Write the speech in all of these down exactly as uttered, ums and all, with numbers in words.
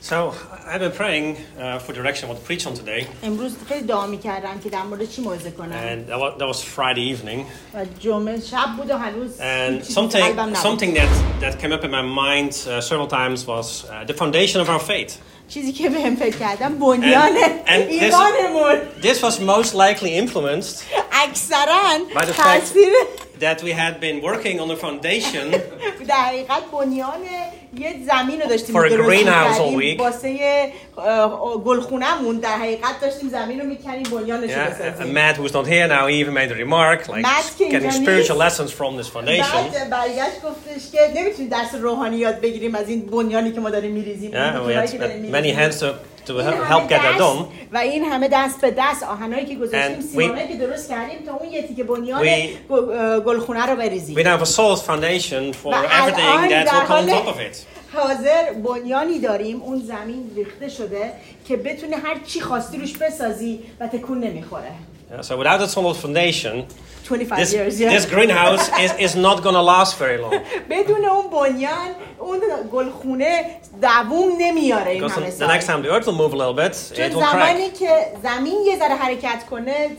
So I've been praying uh, for direction what to preach on today. امروز خیلی دعا می‌کردم که در مورد چی موعظه کنم. And that was, that was Friday evening. و جمعه شب بود و هنوز And something something that that came up in my mind uh, several times was uh, the foundation of our faith. چیزی که بهم فکر کردم بنیان ایمانمون. This was most likely influenced اکثراً by the fact that we had been working on the foundation در حقیقت بنیان یه زمین رو داشتیم درست می‌کردیم واسه گلخونه‌مون در حقیقت داشتیم زمین رو می‌کنیم بنیانش رو بسازیم. Matt who's not here now he even made a remark like getting spiritual lessons from this foundation. بعد برگشت گفتش که نمی‌تونیم درس روحانی یاد بگیریم از این بنیانی که ما داریم می‌ریزیم. Many hands to to help get that done. و این همه دست به دست آهنایی که گذاشتیم سیمانایی که درست کردیم تا اون یه تیکه بنیان گلخونه رو بریزیم. We have a solid foundation for everything that will come on top of it. حاضر بنیانی داریم اون زمین ریخته شده که بتونه هر چی خواستی روش بسازی و تکون نمیخوره. Yeah, so without a solid foundation, twenty-five this, years, yeah. this greenhouse is, is not going to last very long. بدون اون بنیان اون گلخونه دووم نمیاره این همه سال. The next time the earth will move a little bit, it will crack. زمانی که زمین یه ذره حرکت کنه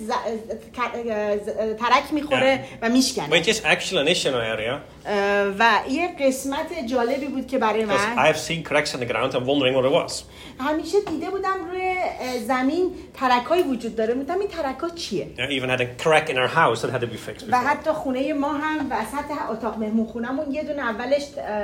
ترک میخوره و میشکنه. Which is actually an issue in our area. و یه قسمت جالبی بود که برای من. I have seen cracks in the ground. I'm wondering what it was. همیشه دیده بودم روی زمین ترک‌های وجود داره. میگم این ترک‌ها چیه؟ Yeah, even had a crack in our house that had to be fixed. و حتی خونه ما هم وسط اتاق مهمونخونه‌مون یه دونه اولش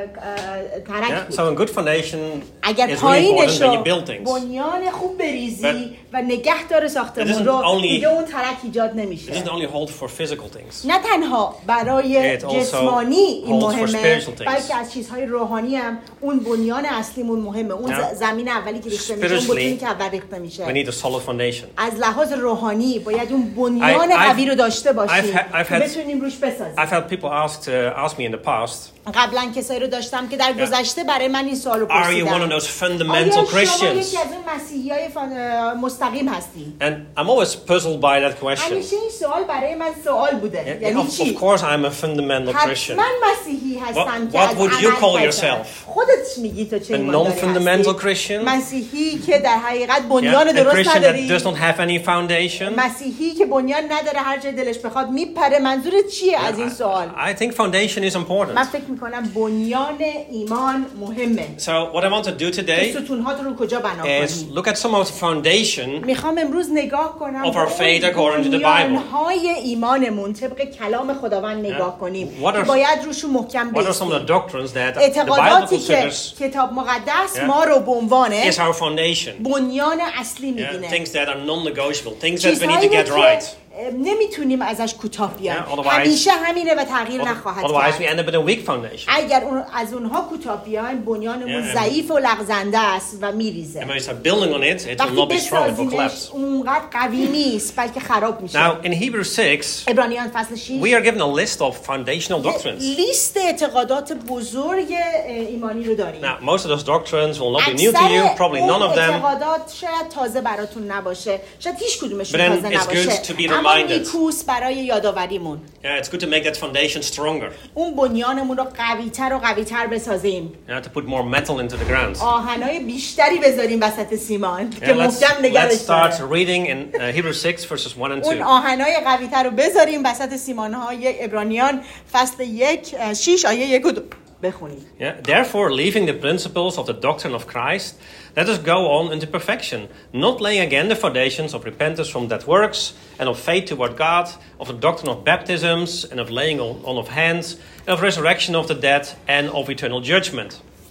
ترک بود. So a good foundation اگر is really important when you build things. بنیان خوب بریزی و نگهدار ساختمان رو دیگه اون ترک ایجاد نمیشه. It doesn't only hold for physical things. نه تنها برای جسمانی این مهمه بلکه از چیزهای روحانی هم اون بنیان اصلیمون مهمه. اون زمین اولی که ریخته میشه اون بنیانی که اول ریخته میشه. We need a solid foundation. از لحاظ روحانی باید اون بنیان قوی رو داشته باشیم که بتونیم روش بسازیم. I've had people ask uh, ask me in the past. قبلا کسایی رو داشتم که در گذشته برای من این سوالو پرسیدن. Are you one of those fundamental Christians? آیا شما یکی از اون مسیحیای مستقیم هستی؟ And I'm always puzzled by that question. همیشه این سوال برای من سوال بوده. یعنی چی؟ Of course I'm a fundamental Christian. من مسیحی هستم که What would you call yourself? خودت میگی تو چه ایمانداری هستی؟ A non-fundamental Christian? مسیحی که در حقیقت بنیان درست نداری. A Christian that does not have any foundation? مسیحی که بنیان نداره هر جای دلش بخواد میپره. منظورت چیه از این سوال؟ I think foundation is important. من فکر میکنم بنیان ایمان مهمه. So what I want to do today ستون‌هات رو کجا بنا کنیم؟ is look at some of the foundation میخوام امروز نگاه کنم of our faith according to the Bible. بنیان‌های ایمانمون طبق کلام خداوند نگاه کنیم که باید روشون محکم بایستیم. What are some of the doctrines that the Bible considers کتاب مقدس ما رو به عنوان is our foundation. بنیان اصلی می‌بینه. Things that are non-negotiable, things that we need to get right. نمیتونیم ازش کوتاه بیایم. همیشه همینه و تغییر نخواهد کرد. Otherwise we end up in a weak foundation. اگر اون از اونها کوتاه بیایم بنیانمون ضعیف و لغزنده است و میریزه. And when we start building on it, it will not be strong, it will collapse. اونقدر قوی نیست بلکه خراب میشه. Now in Hebrews six, عبرانیان فصل شش we are given a list of foundational doctrines. لیست اعتقادات بزرگ ایمانی رو داریم. Now most of those doctrines will not be new to you, probably none of them. اعتقادات شاید تازه براتون نباشه. شاید هیچ کدومشون تازه نباشه. نیکوس برای یادآوریمون. Yeah, it's good to make that foundation stronger. اون بنیانمون رو قوی‌تر و قوی‌تر بسازیم. You have to put more metal into the ground. آهنای بیشتری بذاریم وسط سیمان که محکم نگهش داره. Let's start reading in uh, Hebrews six verses one and two. اون آهنای قوی‌تر رو بذاریم وسط سیمان‌های عبرانیان فصل یک شش آیه یک و دو بخونید. Yeah, therefore leaving the principles of the doctrine of Christ, let us go on into perfection, not laying again the foundations of repentance from dead works, and of faith toward God, of the doctrine of baptisms, and of laying on, on of hands, and of resurrection of the dead, and of eternal judgment.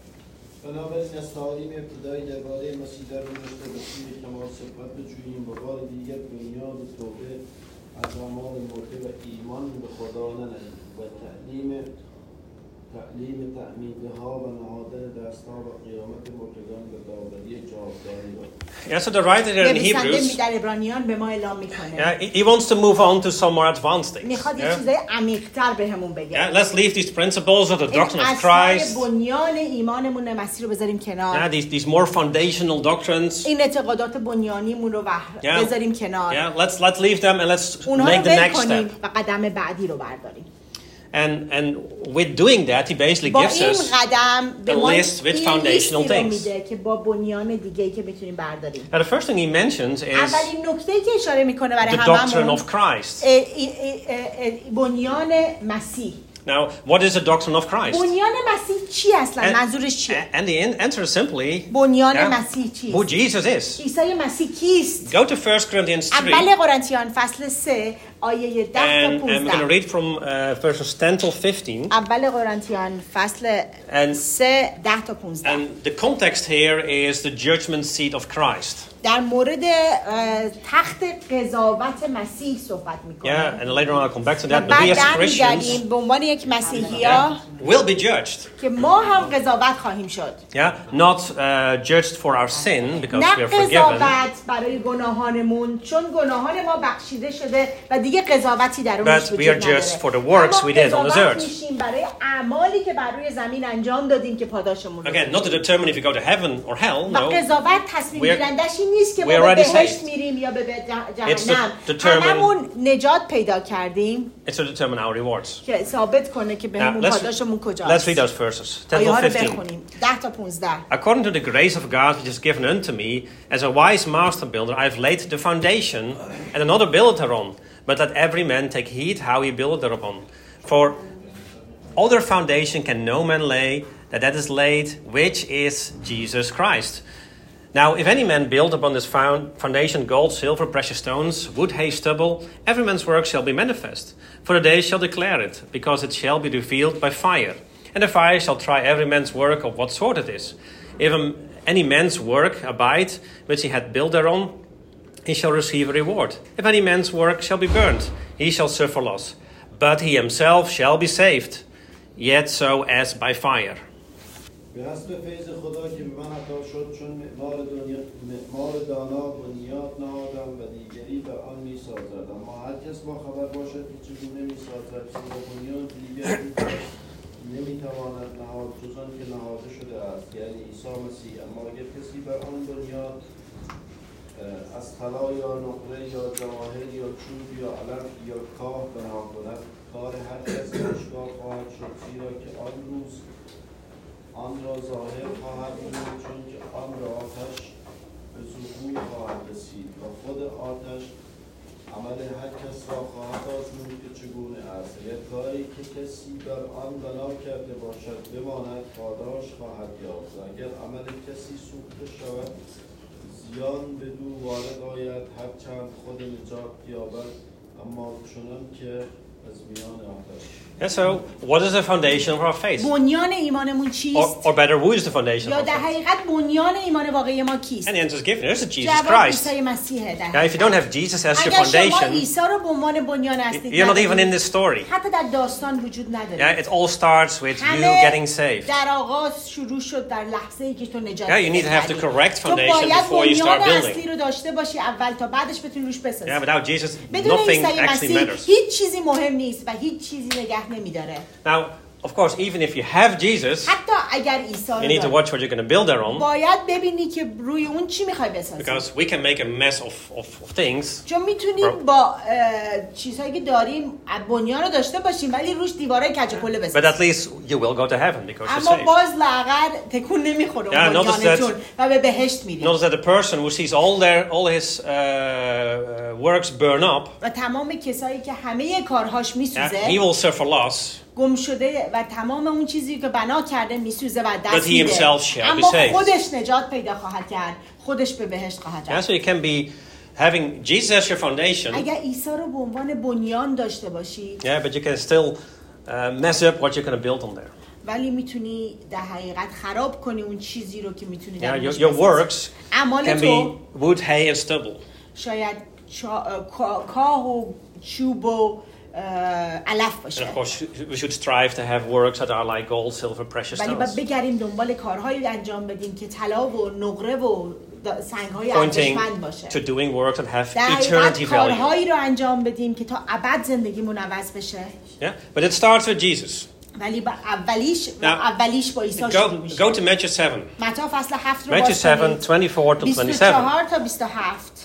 Yeah, so the writer there in Hebrews, yeah, he, he wants to move on to some more advanced things. Yeah? Yeah, let's leave these principles of the doctrine of Christ. Yeah, these, these more foundational doctrines. Yeah, yeah let's, let's leave them and let's make the next step. And and with doing that, he basically gives us a list with foundational things. Now, the first thing he mentions is the doctrine of Christ. Now, what is the doctrine of Christ? And, and the answer is simply yeah, who Jesus is. Go to First Corinthians three. And, and we're going to read from uh, verses ten till fifteen. And, and the context here is the judgment seat of Christ. در مورد تخت قضاوت مسیح صحبت میکنه. Yeah, and later on I'll come back to that. But we as Christians به عنوان یک مسیحیا will be judged. که ما هم قضاوت خواهیم شد. Yeah, not uh, judged for our sin because we are forgiven. نه قضاوت برای گناهانمون چون گناهان ما بخشیده شده و دیگه قضاوتی در اونش وجود نداره. But we are judged for the works we did on this earth. میشیم برای اعمالی که بر روی زمین انجام دادیم که پاداشمون. Again, not to determine if you go to heaven or hell. No. قضاوت تصمیم گیرندش نیست که ما به بهشت میریم یا به جهنم. هممون نجات پیدا کردیم. It's to determine our rewards. که ثابت کنه که بهمون پاداشمون کجاست. Let's read those verses. ten to fifteen. ده تا پانزده. According to the grace of God which is given unto me, as a wise master builder, I have laid the foundation, and another buildeth thereon. But let every man take heed how he buildeth thereupon. For other foundation can no man lay, that that is laid, which is Jesus Christ. Now, if any man build upon this foundation gold, silver, precious stones, wood, hay, stubble, every man's work shall be manifest. For the day shall declare it, because it shall be revealed by fire. And the fire shall try every man's work of what sort it is. If any man's work abide, which he hath built thereon, he shall receive a reward. If any man's work shall be burnt, he shall suffer loss. But he himself shall be saved, yet so as by fire. به حسب فیض خدا که به من عطا شد چون معمار دنیا معمار دانا بنیاد نهادم و دیگری بر آن می‌سازد اما هر کس با خبر باشد که چگونه می‌سازد زیرا بنیاد دیگری نمی‌تواند نهاد جز آن که نهاده شده است یعنی عیسی مسیح اما اگر کسی بر آن بنیاد از طلا یا نقره یا جواهر یا چوب یا علف یا کاه بنا کند کار هر کس آشکار خواهد شد زیرا که آن روز آن را ظاهر خواهد بود چون که آن را آتش به ظهور خواهد رسید و خود آتش عمل هر کس را خواهد آزمود که چگونه است اگر کاری که کسی بر آن بنا کرده باشد بماند پاداش خواهد یافت و اگر عمل کسی سوخته شود زیان بدو وارد آید هرچند خود نجات یابد اما چنان که از میان آتش. And so, what is the foundation of our faith? بنیان ایمانمون چیست؟ Or, or better, who is the foundation یا of our در faith? حقیقت بنیان ایمان واقعی ما کیست؟ And the answer is given. There's a Jesus جواب Christ. عیسی مسیحه در Now, if you don't have Jesus as your اگر شما foundation, عیسی رو به عنوان بنیان هستید you're not even in this story. حتی در داستان وجود نداره. Yeah, it all starts with you getting saved. در آغاز شروع شد در لحظه‌ای که تو نجات Yeah, you need to have the correct foundation before you start building. اصلی رو داشته باشی اول تا بعدش بتونی روش بسازی. Yeah, without Jesus, nothing actually matters. هیچ چیزی مهم نیست و هیچ چیزی نگه نمی‌داره. Now, of course, even if you have Jesus, حتی اگر عیسی you need to watch what you're going to build thereon. باید ببینی که روی اون چی می‌خوای بسازی. Because we can make a mess of of, of things. چون میتونیم با چیزهایی که داریم بنیان رو داشته باشیم ولی روش دیوارای کج و کوله بسازیم. But at least you will go to heaven because you're saved. اما باز لاغر تکون نمیخوره بنیانتون و به بهشت میریم. Notice that the person who sees all their all his uh, uh, works burn up. و تمام کسایی که همه کارهاش میسوزه. He will suffer loss. گم شده و تمام اون چیزی که بنا کرده میسوزه و دست میده. اما خودش نجات پیدا خواهد کرد. خودش به بهشت خواهد رفت. Yeah, so you can be having Jesus as your foundation. اگر عیسی رو به عنوان بنیان داشته باشی. Yeah, but you can still uh, mess up what you're going to build on there. ولی میتونی در حقیقت خراب کنی اون چیزی رو که میتونی در yeah, your, your works can تو be wood, hay and stubble. شاید کاه و چوب و علف باشه. And of course, we should strive to have works that are like gold, silver, precious stones. ولی باید بگردیم دنبال کارهایی انجام بدیم که طلا و نقره و سنگ‌های ارزشمند باشه. To doing work that have eternity value. کارهایی رو انجام بدیم که تا ابد زندگیمون عوض بشه. Yeah, but it starts with Jesus. ولی با اولیش اولیش با عیسی شروع میشه. Go to Matthew seven. متی فصل هفت رو Matthew seven, twenty-four to twenty-seven. بیست و چهار تا بیست و هفت.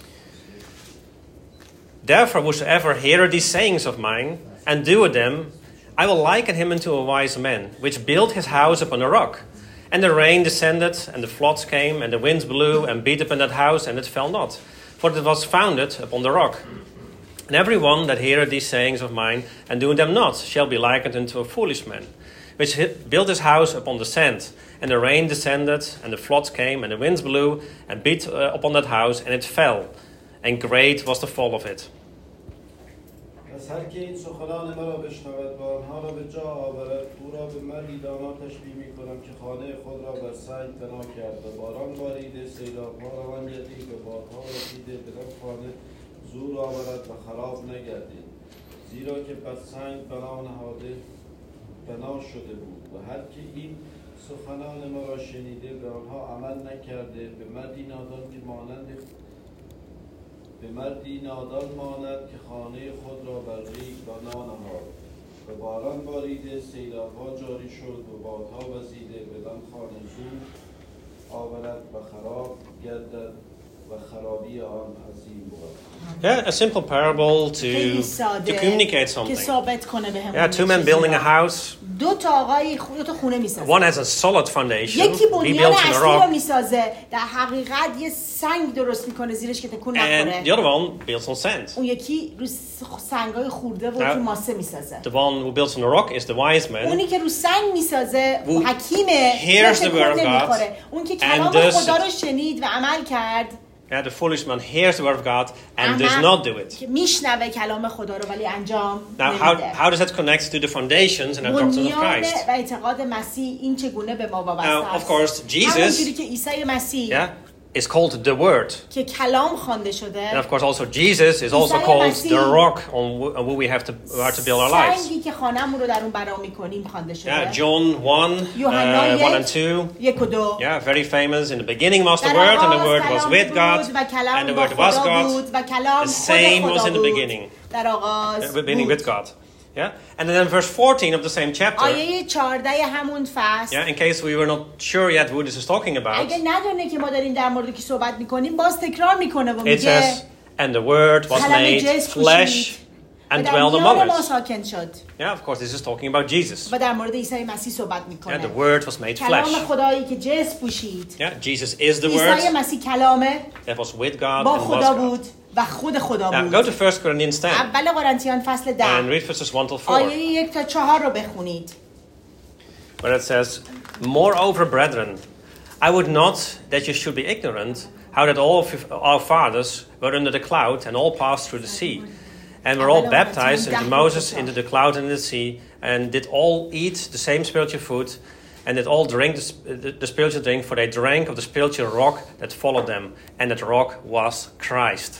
Therefore, whosoever heareth these sayings of mine, and doeth them, I will liken him unto a wise man, which built his house upon a rock. And the rain descended, and the floods came, and the winds blew, and beat upon that house, and it fell not. For it was founded upon the rock. And every one that heareth these sayings of mine, and doeth them not, shall be likened unto a foolish man, which built his house upon the sand. And the rain descended, and the floods came, and the winds blew, and beat uh, upon that house, and it fell. And great was the fall of it. از هر که این سخنان مرا بشنود و آنها را به جا آورد او را به مردی دانا تشبیه می‌کنم که خانه خود را بر سنگ بنا کرد و باران باریده، سیلاب‌ها روان گردید و بادها رسیده، بدان خانه زور آورد و خراب نگردید، زیرا که بر سنگ بنا نهاده بنا شده بود. و هر که این سخنان مرا شنیده به آنها عمل نکرده، به مردی نادان که مانند به مردی نادان ماند که خانه خود را بر ریگ بنا نهاد و باران باریده، سیلاب‌ها جاری شد و بادها وزیده، بدان خانه زور آورد و خراب گردد و خرابی آن عظیم بود. Yeah, a simple parable to, to communicate something. Yeah, two men building a house. دو تا آقای دو تا خونه میسازه. One has a solid foundation. یکی بنیان اصلی رو میسازه. در حقیقت یه سنگ درست میکنه زیرش که تکون نخوره. And the other one builds on sand. اون یکی رو سنگای خورده و تو ماسه میسازه. The one who builds on the rock is the wise man. اونی که رو سنگ میسازه حکیمه. Hears the word of God. اون که کلام خدا رو شنید و عمل کرد. Yeah, the foolish man hears the word of God and does not do it. میشنوه کلام خدا رو ولی انجام نمیده. Now, how how does that connect to the foundations and the doctrine of Christ? و اعتقاد مسیح این چگونه به ما وابسته است؟ Now, of course, Jesus. همونجوری که عیسی مسیح. Yeah. is called the Word. که کلام خوانده شده. And of course also Jesus is also called the rock on who we have to, are to build our lives. سنگی که خانه‌مون رو در اون بنا می‌کنیم خوانده شده. Yeah, John one, uh, one and two. یک و دو. Yeah, very famous. In the beginning was the Word, and the Word was with God, and the Word was God. The same was in the beginning. در آغاز beginning with God. Yeah, and then verse fourteen of the same chapter. آیه چهارده همون فصل. Yeah, in case we were not sure yet who this is talking about. اگه ندونه که ما داریم در مورد کی صحبت می‌کنیم باز تکرار می‌کنه و میگه. It says, and the Word was made flesh and dwelled among us. Yeah, of course, this is talking about Jesus. و در مورد عیسی مسیح صحبت می‌کنه. Yeah, the Word was made flesh. کلام خدایی که جسم پوشید. Yeah, Jesus is the Word. عیسی مسیح کلامه. That was with God با and خدا was بود. و خود خدا بود. Now go to First Corinthians ten. اول قرنتیان فصل ده. And read verses one till four. آیه یک تا چهار رو بخونید. Where it says, moreover, brethren, I would not that you should be ignorant how that all of our fathers were under the cloud and all passed through the sea, and were all baptized into Moses into the cloud and the sea, and did all eat the same spiritual food, and did all drink the, the, the spiritual drink, for they drank of the spiritual rock that followed them, and that rock was Christ.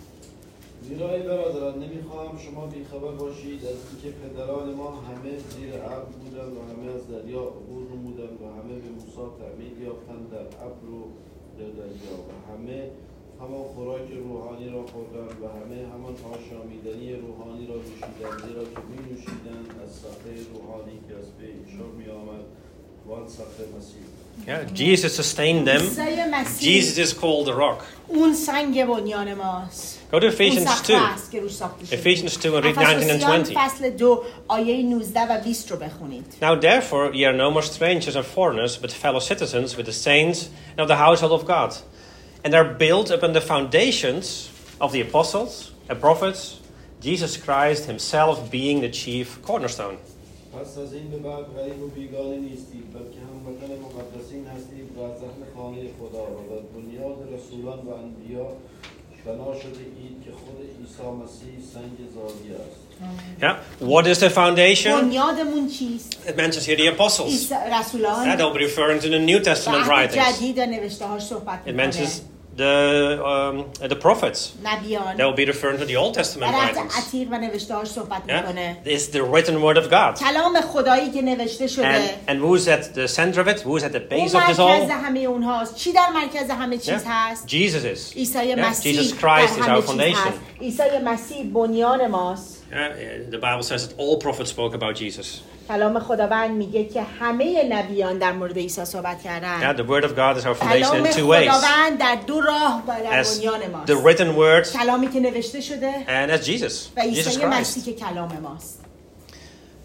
زیرا ای برادران نمیخواهم شما بیخبر باشید از اینکه پدران ما همه زیر ابر بودند و همه از دریا عبور نمودند و همه به موسی تعمید یافتند در ابر و در دریا و همه همان خوراک روحانی را خوردند و همه همان آشامیدنی روحانی را نوشیدند، زیرا که می نوشیدند از صخره روحانی که از پی ایشان می آمد و آن صخره مسیح. Yeah, Jesus sustained them. Jesus is called the rock. اون سنگ بنیان ماست. Go to Ephesians two. Ephesians two and read nineteen and twenty. فصل دو آیه نوزده و بیست رو بخونید. Now therefore ye are no more strangers and foreigners, but fellow citizens with the saints and of the household of God, and are built upon the foundations of the apostles and prophets, Jesus Christ himself being the chief cornerstone. پس از این به بعد غریب و بیگانه نیستید، بلکه هموطن مقدسین هستید و از اهل خانه خدا و بر بنیاد رسولان و انبیا بنا شده اید که خود عیسی مسیح سنگ زاویه است. Yeah. What is the foundation? بنیادمون چیست؟ It mentions here the apostles. رسولان. Yeah, they'll be referring to the New Testament writings. جدید نوشته‌هاش صحبت می‌کنه. It mentions the um, the prophets. نبیان. They will be referring to the Old Testament writings. عتیق و نوشته‌هاش صحبت می‌کنه. Yeah? It's the written word of God. کلام خدایی که نوشته شده. And, and who's at the center of it? Who's at the base of this all? مرکز همه اونهاست. چی در مرکز همه چیز هست؟ Jesus is. عیسی مسیح. Jesus Christ is our foundation. عیسی مسیح بنیان ماست. Yeah, the Bible says that all prophets spoke about Jesus. کلام خداوند میگه که همه نبیان در مورد عیسی صحبت کردند. Yeah, the word of God is our foundation in two ways. کلام خداوند در دو راه بر بنیان ماست. The written word. کلامی که نوشته شده. And as Jesus. و عیسی مسیح که کلام ماست.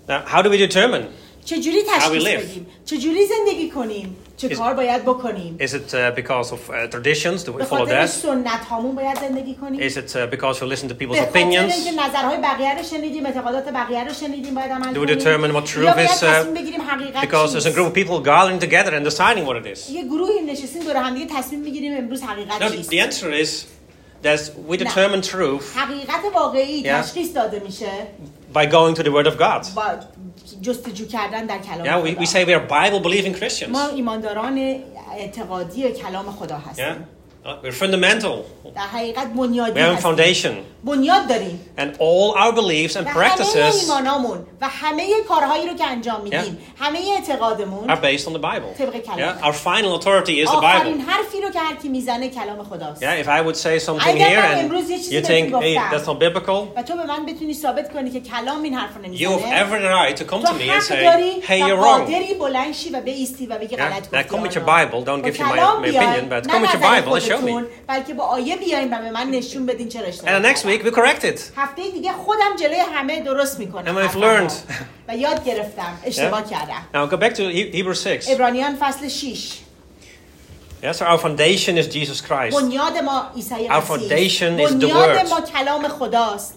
Now, how do we determine چجوری تشخیص بدیم؟ چجوری زندگی کنیم؟ چه کار باید بکنیم؟ Is it uh, because of uh, traditions? Do we follow بخاطر that? سنت هامون باید زندگی کنیم؟ Is it uh, because we listen to people's به خاطر opinions? اینکه نظرهای بقیه رو شنیدیم، اعتقادات بقیه رو شنیدیم باید عمل Do we کنیم؟ determine what یا truth باید is? تصمیم Uh, بگیریم حقیقت because there's a group of people gathering together and deciding what it is. یه گروهی نشستیم دور هم دیگه تصمیم میگیریم امروز حقیقت No, چیست؟ the answer is that we determine truth حقیقت واقعی Yeah. تشخیص داده میشه by going to the Word of God. با جستجو کردن در کلام Yeah, we, خدا. we say we are Bible-believing Christians. ما ایمانداران اعتقادی کلام خدا هستیم. Yeah, Uh, we're fundamental. در حقیقت بنیادی We have a هستیم. foundation, بنیاد داریم. and all our beliefs and و همه practices ایمانامون و همه کارهایی رو که انجام میدیم، همه اعتقادمون are based on the Bible. طبق کلام. Yeah, our final authority is the آخرین Bible. حرفی رو که هر کی میزنه کلام خداست. Yeah, if I would say something اگر here من and امروز یه چیزی you think, بهتون hey, گفتم that's not biblical, و تو به من بتونی ثابت کنی که کلام این حرف رو you have نمیزنه، every right to come تو to me and حق say, داری hey, و you're wrong. قادری بلند شی و بایستی و بگی Yeah, غلط now گفتی. come with your آنها. Bible. Don't با give you my, کلام my بیاین، opinion, but نه come with your نظر Bible and show me. خودتون، بلکه با آیه بیاین و به من نشون بدین چرا اشتباه And the next کردم. week we correct it. هفته دیگه خودم جلوی همه درست میکنم. And we've learned. و یاد گرفتم اشتباه کردم. Now go back to He- Hebrews six. عبرانیان فصل شش. Yeah, so our foundation is Jesus Christ. بنیاد ما عیسی Our مسیح. foundation is the بنیاد word. ما کلام خداست.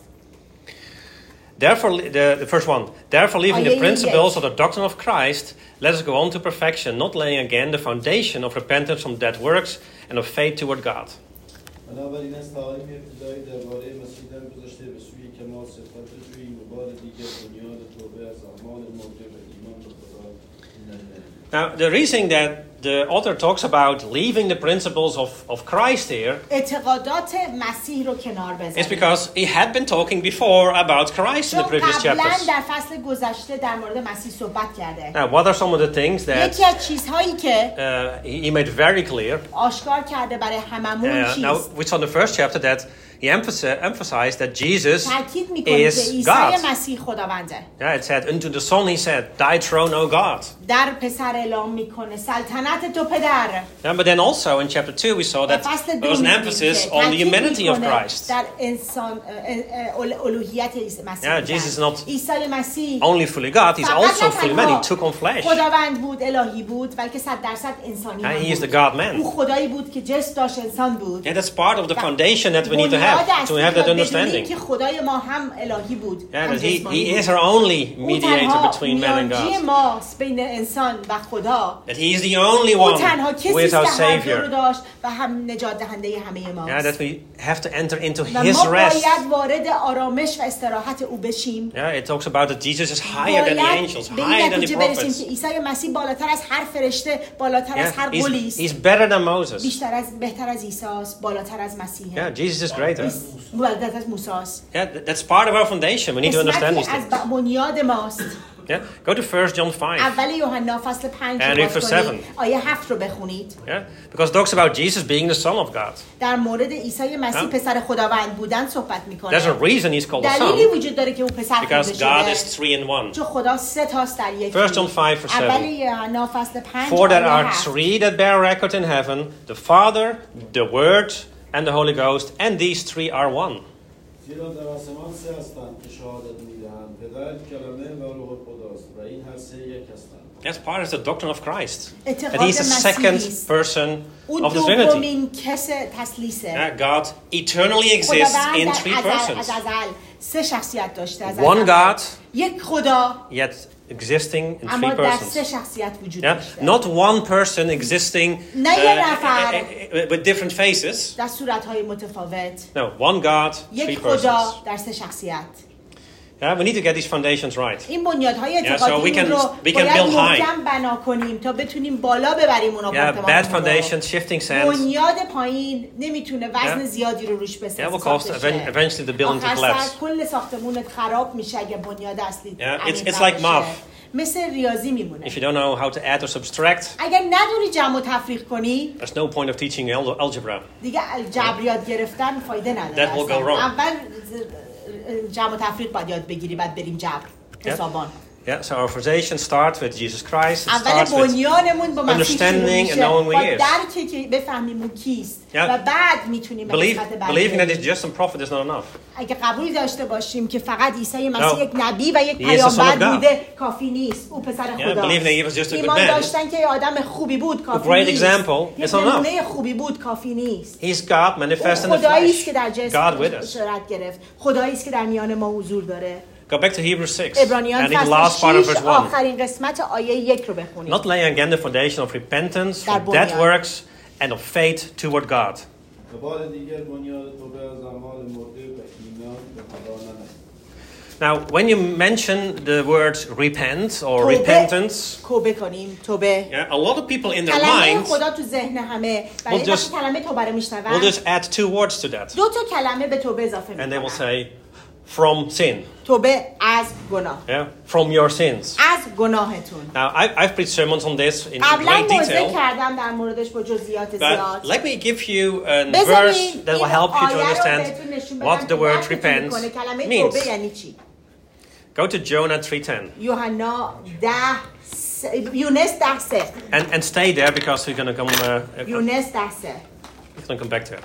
Therefore, the, the first one. Therefore, leaving Oh, the yeah, principles yeah. of the doctrine of Christ, let us go on to perfection, not laying again the foundation of repentance from dead works and of faith toward God. بنابراین از تعالیم ابتدایی درباره مسیح در گذشته به سوی کمال صفت جوییم و بار دیگر بنیاد توبه از اعمال مرده و ایمان به خدا ننماییم. Now, the reason that the author talks about leaving the principles of, of Christ here اعتقادات مسیح رو کنار is بذاریم. because he had been talking before about Christ in the چون previous قبلا chapters. در فصل گذشته در مورد مسیح صحبت کرده. Now, what are some of the things that یکی از چیزهایی که uh, he, he made very clear? آشکار کرده برای هممون Uh, now, چیست؟ we saw in the first chapter that he emphasi- emphasized that Jesus تاکید میکنه که is عیسی God. مسیح خداونده. Yeah, it said, unto the Son he said, thy throne, O God. در پسر اعلام میکنه سلطنت تو پدر. Yeah, but then also in chapter two we saw that فصل there was an دو emphasis می‌بینیم on the که humanity of تاکید Christ. در انسان ال- الوهیت مسیح. Yeah, Jesus is not عیسی مسیح only fully God, he's فقط also نه fully man. تنها He took on flesh. خداوند بود، الهی بود، بلکه صد درصد انسانی And هم he is the بود. God man. او خدایی بود که جسم داشت، انسان بود. Yeah, that's part of the foundation that we need to بنیاد have to اصلی have that که بدونیم understanding. که خدای ما هم الهی بود. Yeah, هم that he, جسمانی he بود. is our only او mediator تنها between man and میانجی God. ماست بین انسان و خدا. That he is the only او one تنها who کسی is our است که هر دو رو Savior. داشت و هم نجات دهنده همه Yeah, ماست. that we have to enter into و his ما rest. باید وارد آرامش و استراحت او بشیم. Yeah, it talks about that Jesus is higher than the angels, باید به higher این than the نتیجه برسیم prophets. که عیسی مسیح بالاتر از هر فرشته، بالاتر از هر Yeah, قلی he's, است. he's better than Moses. بیشتر از بهتر از عیسی است، بالاتر از مسیحه. Yeah, Jesus is greater. بالاتر از موسی است. Yeah, th- that's part of our foundation. We need to understand these قسمتی things. از بنیاد ماست. Yeah, go to First John five. اول یوحنا فصل پنج And رو read باز verse کنید. آیه هفت رو بخونید. Yeah, because it talks about Jesus being the Son of God. در مورد عیسی مسیح Yeah. پسر خداوند بودن صحبت There's میکنه. a reason he's called the دلیلی Son, وجود داره که او پسر because خونده God شده. is three in one. چون خدا سه تاست در یکی. First John five verse اول seven. یوحنا فصل پنج For there آیه are هفت. three that bear record in heaven: the Father, the Word, and the Holy Ghost, and these three are one. زیرا در آسمان سه هستند که شهادت می‌دهند، پدر، کلمه و روح القدس و این هر سه یک هستند. That's part of the doctrine of Christ. اعتقاد That he's the مسیحی second است. person او of the Trinity. دومین کس تثلیثه. Yeah, God eternally exists خداوند in در three ازل persons. از ازل سه شخصیت داشته از One ازل. God, یک خدا yet existing in اما three در persons. سه شخصیت وجود Yeah, داشته. not one person existing uh, نه یه نفر. uh, uh, with different faces. در صورت‌های متفاوت. No, one God, three یک خدا persons. در سه شخصیت. Yeah, we need to get these foundations right. این بنیادهای Yeah, so we اعتقادی can- رو we can باید build high. محکم بنا کنیم تا بتونیم بالا ببریم اون Yeah, آپارتمان bad foundations, shifting sands. بنیاد پایین نمیتونه وزن Yeah. زیادی رو روش بسازه. Yeah, will cause even- eventually the building to آخر سر collapse. کل ساختمونت خراب میشه اگه بنیاد اصلی Yeah, عمیق it's- it's نباشه. like math. مثل ریاضی میمونه. If you don't know how to add or subtract, اگر ندونی جمع و تفریق کنی there's no point of teaching al- algebra. دیگه جبریات گرفتن فایده نداره. That will go اصلا. wrong. اول جمع و تفریق باید یاد بگیری بعد بریم جبر حسابان. Yeah, so our foundation starts with Jesus Christ. It اول starts with بنیانمون با مسیح شروع understanding and میشه knowing who با he is. درکی که بفهمیم او کیست Yeah. و بعد میتونیم به Believe, قسمت بعد believing that بریم. he's just some prophet is not enough. اگه قبول داشته باشیم که فقط عیسی مسیح No. یک نبی و یک He is the son of پیامبر God. بوده کافی نیست. او پسر Yeah, خداست. believing that he was just a good ایمان man. داشتن که یه آدم خوبی بود کافی great نیست. example یک is not enough. نمونه خوبی بود کافی نیست. He's God manifest in the خدایی است flesh. که در God جسم with us. شرکت گرفت. خدایی است که در میان ما حضور داره. Go back to Hebrews six عبرانیان and in the last فصل part of شش verse one. آخرین قسمت آیه یک رو بخونید. Not laying again the foundation of repentance در from dead بنیان. works and of faith toward God. و بار دیگر بنیاد توبه از اعمال مرده و ایمان به خدا ننهید. Now, when you mention the word repent or توبه. repentance, توبه کنیم توبه. yeah, a lot of people in their کلمه minds خدا تو ذهن همه will ولی just- وقتی کلمه توبه رو will میشنون just add two words to that. دو تا کلمه به توبه اضافه And they will میکنن. say, from sin. توبه از گناه. Yeah, from your sins. از گناهتون. Now, I, I've preached sermons on this in قبلا great موعظه detail, کردم در موردش با جزئیات زیاد. but let me give you a verse بذارین that will این help you to آیه رو understand بهتون نشون بدم what که the word درکتون repent می‌کنه. کلمه means. توبه یعنی چی؟ Go to Jonah three ten یوحنا ده س- یونس ده سه. and, and stay there because we're going to come, uh, یونس ده سه. we're going to come back to it.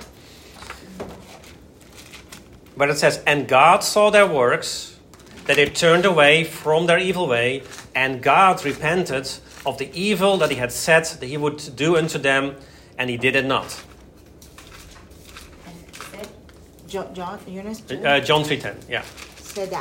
But it says, and God saw their works, that they turned away from their evil way, and God repented of the evil that he had said that he would do unto them, and he did it not. جان جان یونس Uh, John three ten, yeah. سه ده.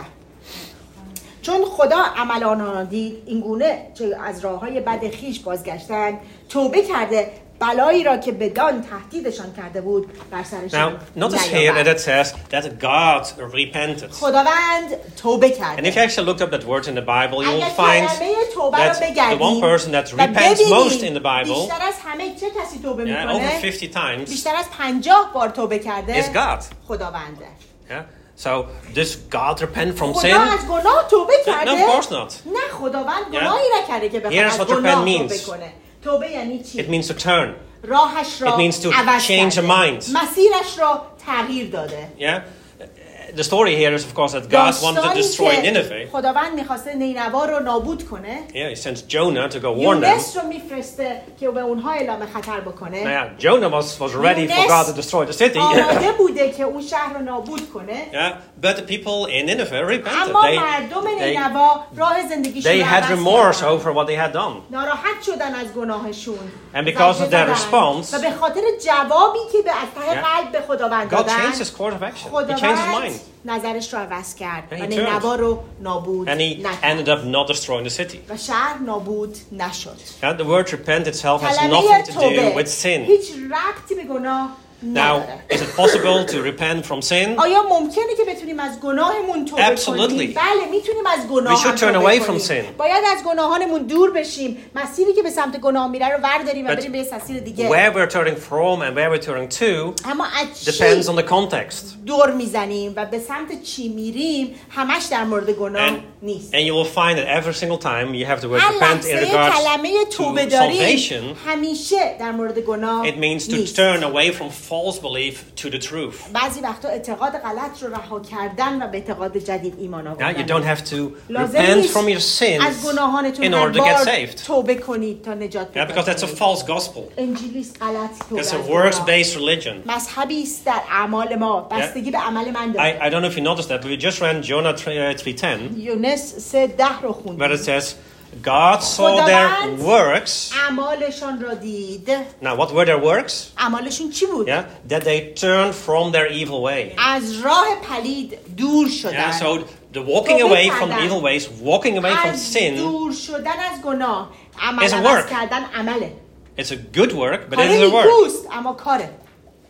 چون خدا عمل آنها را دید این گونه که از راههای بد خیش بازگشتند توبه کرده بلایی را که بدان تهدیدشان کرده بود بر سرشان Now, notice here that نیاورد. it says that God repented. خداوند توبه And if کرده. you actually looked up that word in the Bible, you will اگر find کلمه توبه را that the one بگردیم person that و repents most in the ببینیم Bible, بیشتر از همه چه کسی توبه yeah, over میکنه fifty times, بیشتر از پنجاه بار توبه کرده is God. خداونده. Yeah? So, does God repent from خدا sin? از گناه توبه کرده؟ No, of course not. نه خداوند Yeah. گناهی نکرده که بخواد Here's از what گناه repent توبه means. کنه. توبه یعنی چی؟ It means to turn. راهش را It means to عوض change کرده. a mind. مسیرش را تغییر داده. Yeah? The story here is, of course, that God wanted to داستانی destroy که Nineveh. خداوند میخواسته نینوا رو نابود کنه. Yeah, he sends Jonah to go warn them. یونس رو میفرسته که به اونها اعلام خطر بکنه. Now, yeah, Jonah was, was ready for God to destroy the city. آماده بوده که اون شهر رو نابود کنه. Yeah, but the people in Nineveh repented. اما They, مردم they, نینوا راه زندگیشون they رو had عوض remorse کردن. over what they had done. ناراحت شدن از گناهشون. And because of their زجه response, زدن. و به خاطر جوابی که به از ته Yeah. قلب به خداوند God دادن changed his course of action. He changed his خداوند mind. نظرش رو عوض کرد And و he نینوا turned. رو نابود And he نکرد ended up not destroying the city. و شهر نابود نشد. Yeah, the word repent itself has کلمه nothing to do توبه with sin. هیچ ربطی به گناه Now, نداره. is it possible to repent from sin? آیا ممکنه که بتونیم از گناهمون توبه Absolutely. کنیم؟ بله میتونیم از گناه We should هم turn توبه away from کنیم. sin. باید از گناهانمون دور بشیم. مسیری که به سمت گناه میره رو ورداریم و But بریم به یه مسیر دیگه. Where we're turning from and where we're turning to اما از depends چی on the context. دور میزنیم و به سمت چی میریم همش در مورد گناه And, نیست. and you will find that every single time you have the word هر repent in لحظه regards کلمه توبه to داریم salvation, همیشه در مورد گناه it means to نیست. turn away from false belief to the truth. بعضی وقتا اعتقاد غلط رو رها کردن و به اعتقاد جدید ایمان Now, آوردن. you don't have to لازم repent نیست from your sins از گناهانتون in هر order to get بار saved. توبه کنید تا نجات Yeah, پیدا because that's a کنید. false gospel. انجیلیست غلط توبه It's از a گناه. works-based religion. مذهبی است در اعمال ما بستگی به عمل من داره. I, I don't know if you noticed that, but we just ran Jonah three ten, یونس سه ده رو where خوندیم. it says, God saw their خداوند works. اعمالشان را دید. Now, what were their works? اعمالشون چی بود؟ Yeah, that they turned from their evil way. از راه پلید دور Yeah, شدن. so the walking توبه away from the کردن. evil ways, walking away from از sin, دور شدن از گناه عمل is a عوض work. کردن عمله. it's a good work, but کار it is a work. نیکوست اما کاره. Yeah.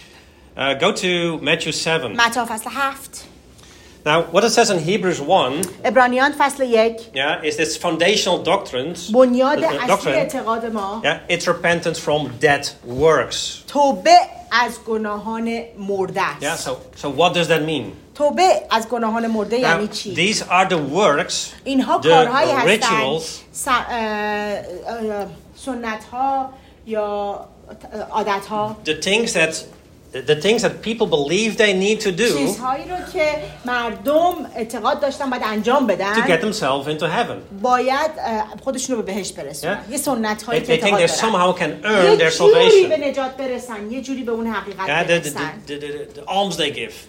Uh, go to Matthew seven. متی فصل هفت. Now, what it says in Hebrews one, عبرانیان فصل یک. yeah, is this foundational doctrines. بنیاد the- the اصلی doctrine, اعتقاد ما yeah, it's repentance from dead works. توبه از گناهان مرده است. Yeah, so so what does that mean? توبه از گناهان مرده Now, یعنی چی؟ these are the works, اینها the کارهایی هستند rituals, س- اه- اه- سنت ها یا عادت ها the things that the, the things that people believe they need to do چیزهایی رو که مردم اعتقاد داشتن باید انجام to بدن get themselves into heaven. باید اه، خودشون رو به بهشت برسونن. Yeah. یه سنت They, هایی they که think اعتقاد they دارن. somehow can earn their یه جوری به salvation. نجات برسن، یه جوری به اون حقیقت Yeah, the, the, برسن. the, the, the alms they give,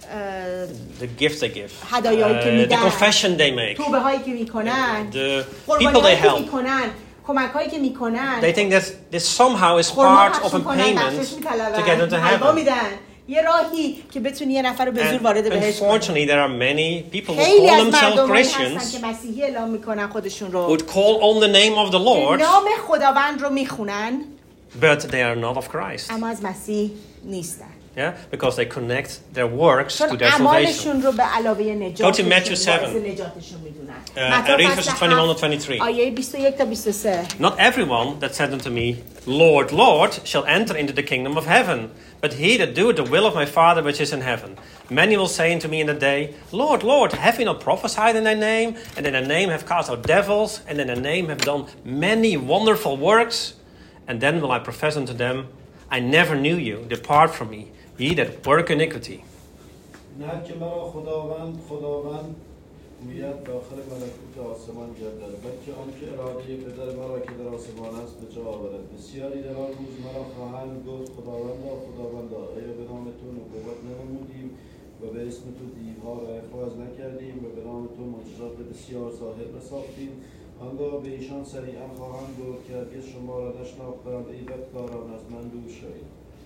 اه، the gifts they give, هدایایی که uh, the میدن، confession they make, توبه هایی که میکنن، the قربانی people they هایی که help. میکنن، کمک هایی که میکنن، They think that this somehow is خرما part پخش of a میکنن، payment بخشش to میطلبن، get into حلوا heaven. میدن. یه راهی که بتونی یه نفر رو به زور And وارد بهشت کنی. unfortunately, there are many people who خیلی call از themselves مردم هستن Christians که مسیحی اعلام میکنن خودشون رو، would call on the name of the Lord, نام خداوند رو میخونن but they are not of Christ. اما از مسیح نیستن، Yeah, because they connect their works to چون their salvation. اعمالشون رو به علاوه نجاتشون Go to Matthew باعث seven. نجاتشون میدونن. Uh, متی I read فصل verses twenty-one هفت، to twenty-three. آیه بیست و یک تا بیست و سه. Not everyone that said unto me, Lord, Lord, shall enter into the kingdom of heaven, but he that doeth the will of my Father which is in heaven. Many will say unto me in the day, Lord, Lord, have we not prophesied in thy name? And in thy name have cast out devils, and in thy name have done many wonderful works? And then will I profess unto them, I never knew you. Depart from me, ye that work iniquity. نه که مرا خداوند خداوند گوید داخل ملکوت آسمان گردد، بلکه آنکه اراده پدر مرا که در آسمان است به جا آورد. بسیاری در آن روز مرا خواهند گفت خداوندا خداوندا آیا به نام تو نبوت ننمودیم و به اسم تو دیوها را اخراج نکردیم و به نام تو معجزات بسیار ظاهر نساختیم؟ آنگاه به ایشان سریعا خواهند گفت که هرگز شما را نشناختم، ای بدکاران از من دور شوید.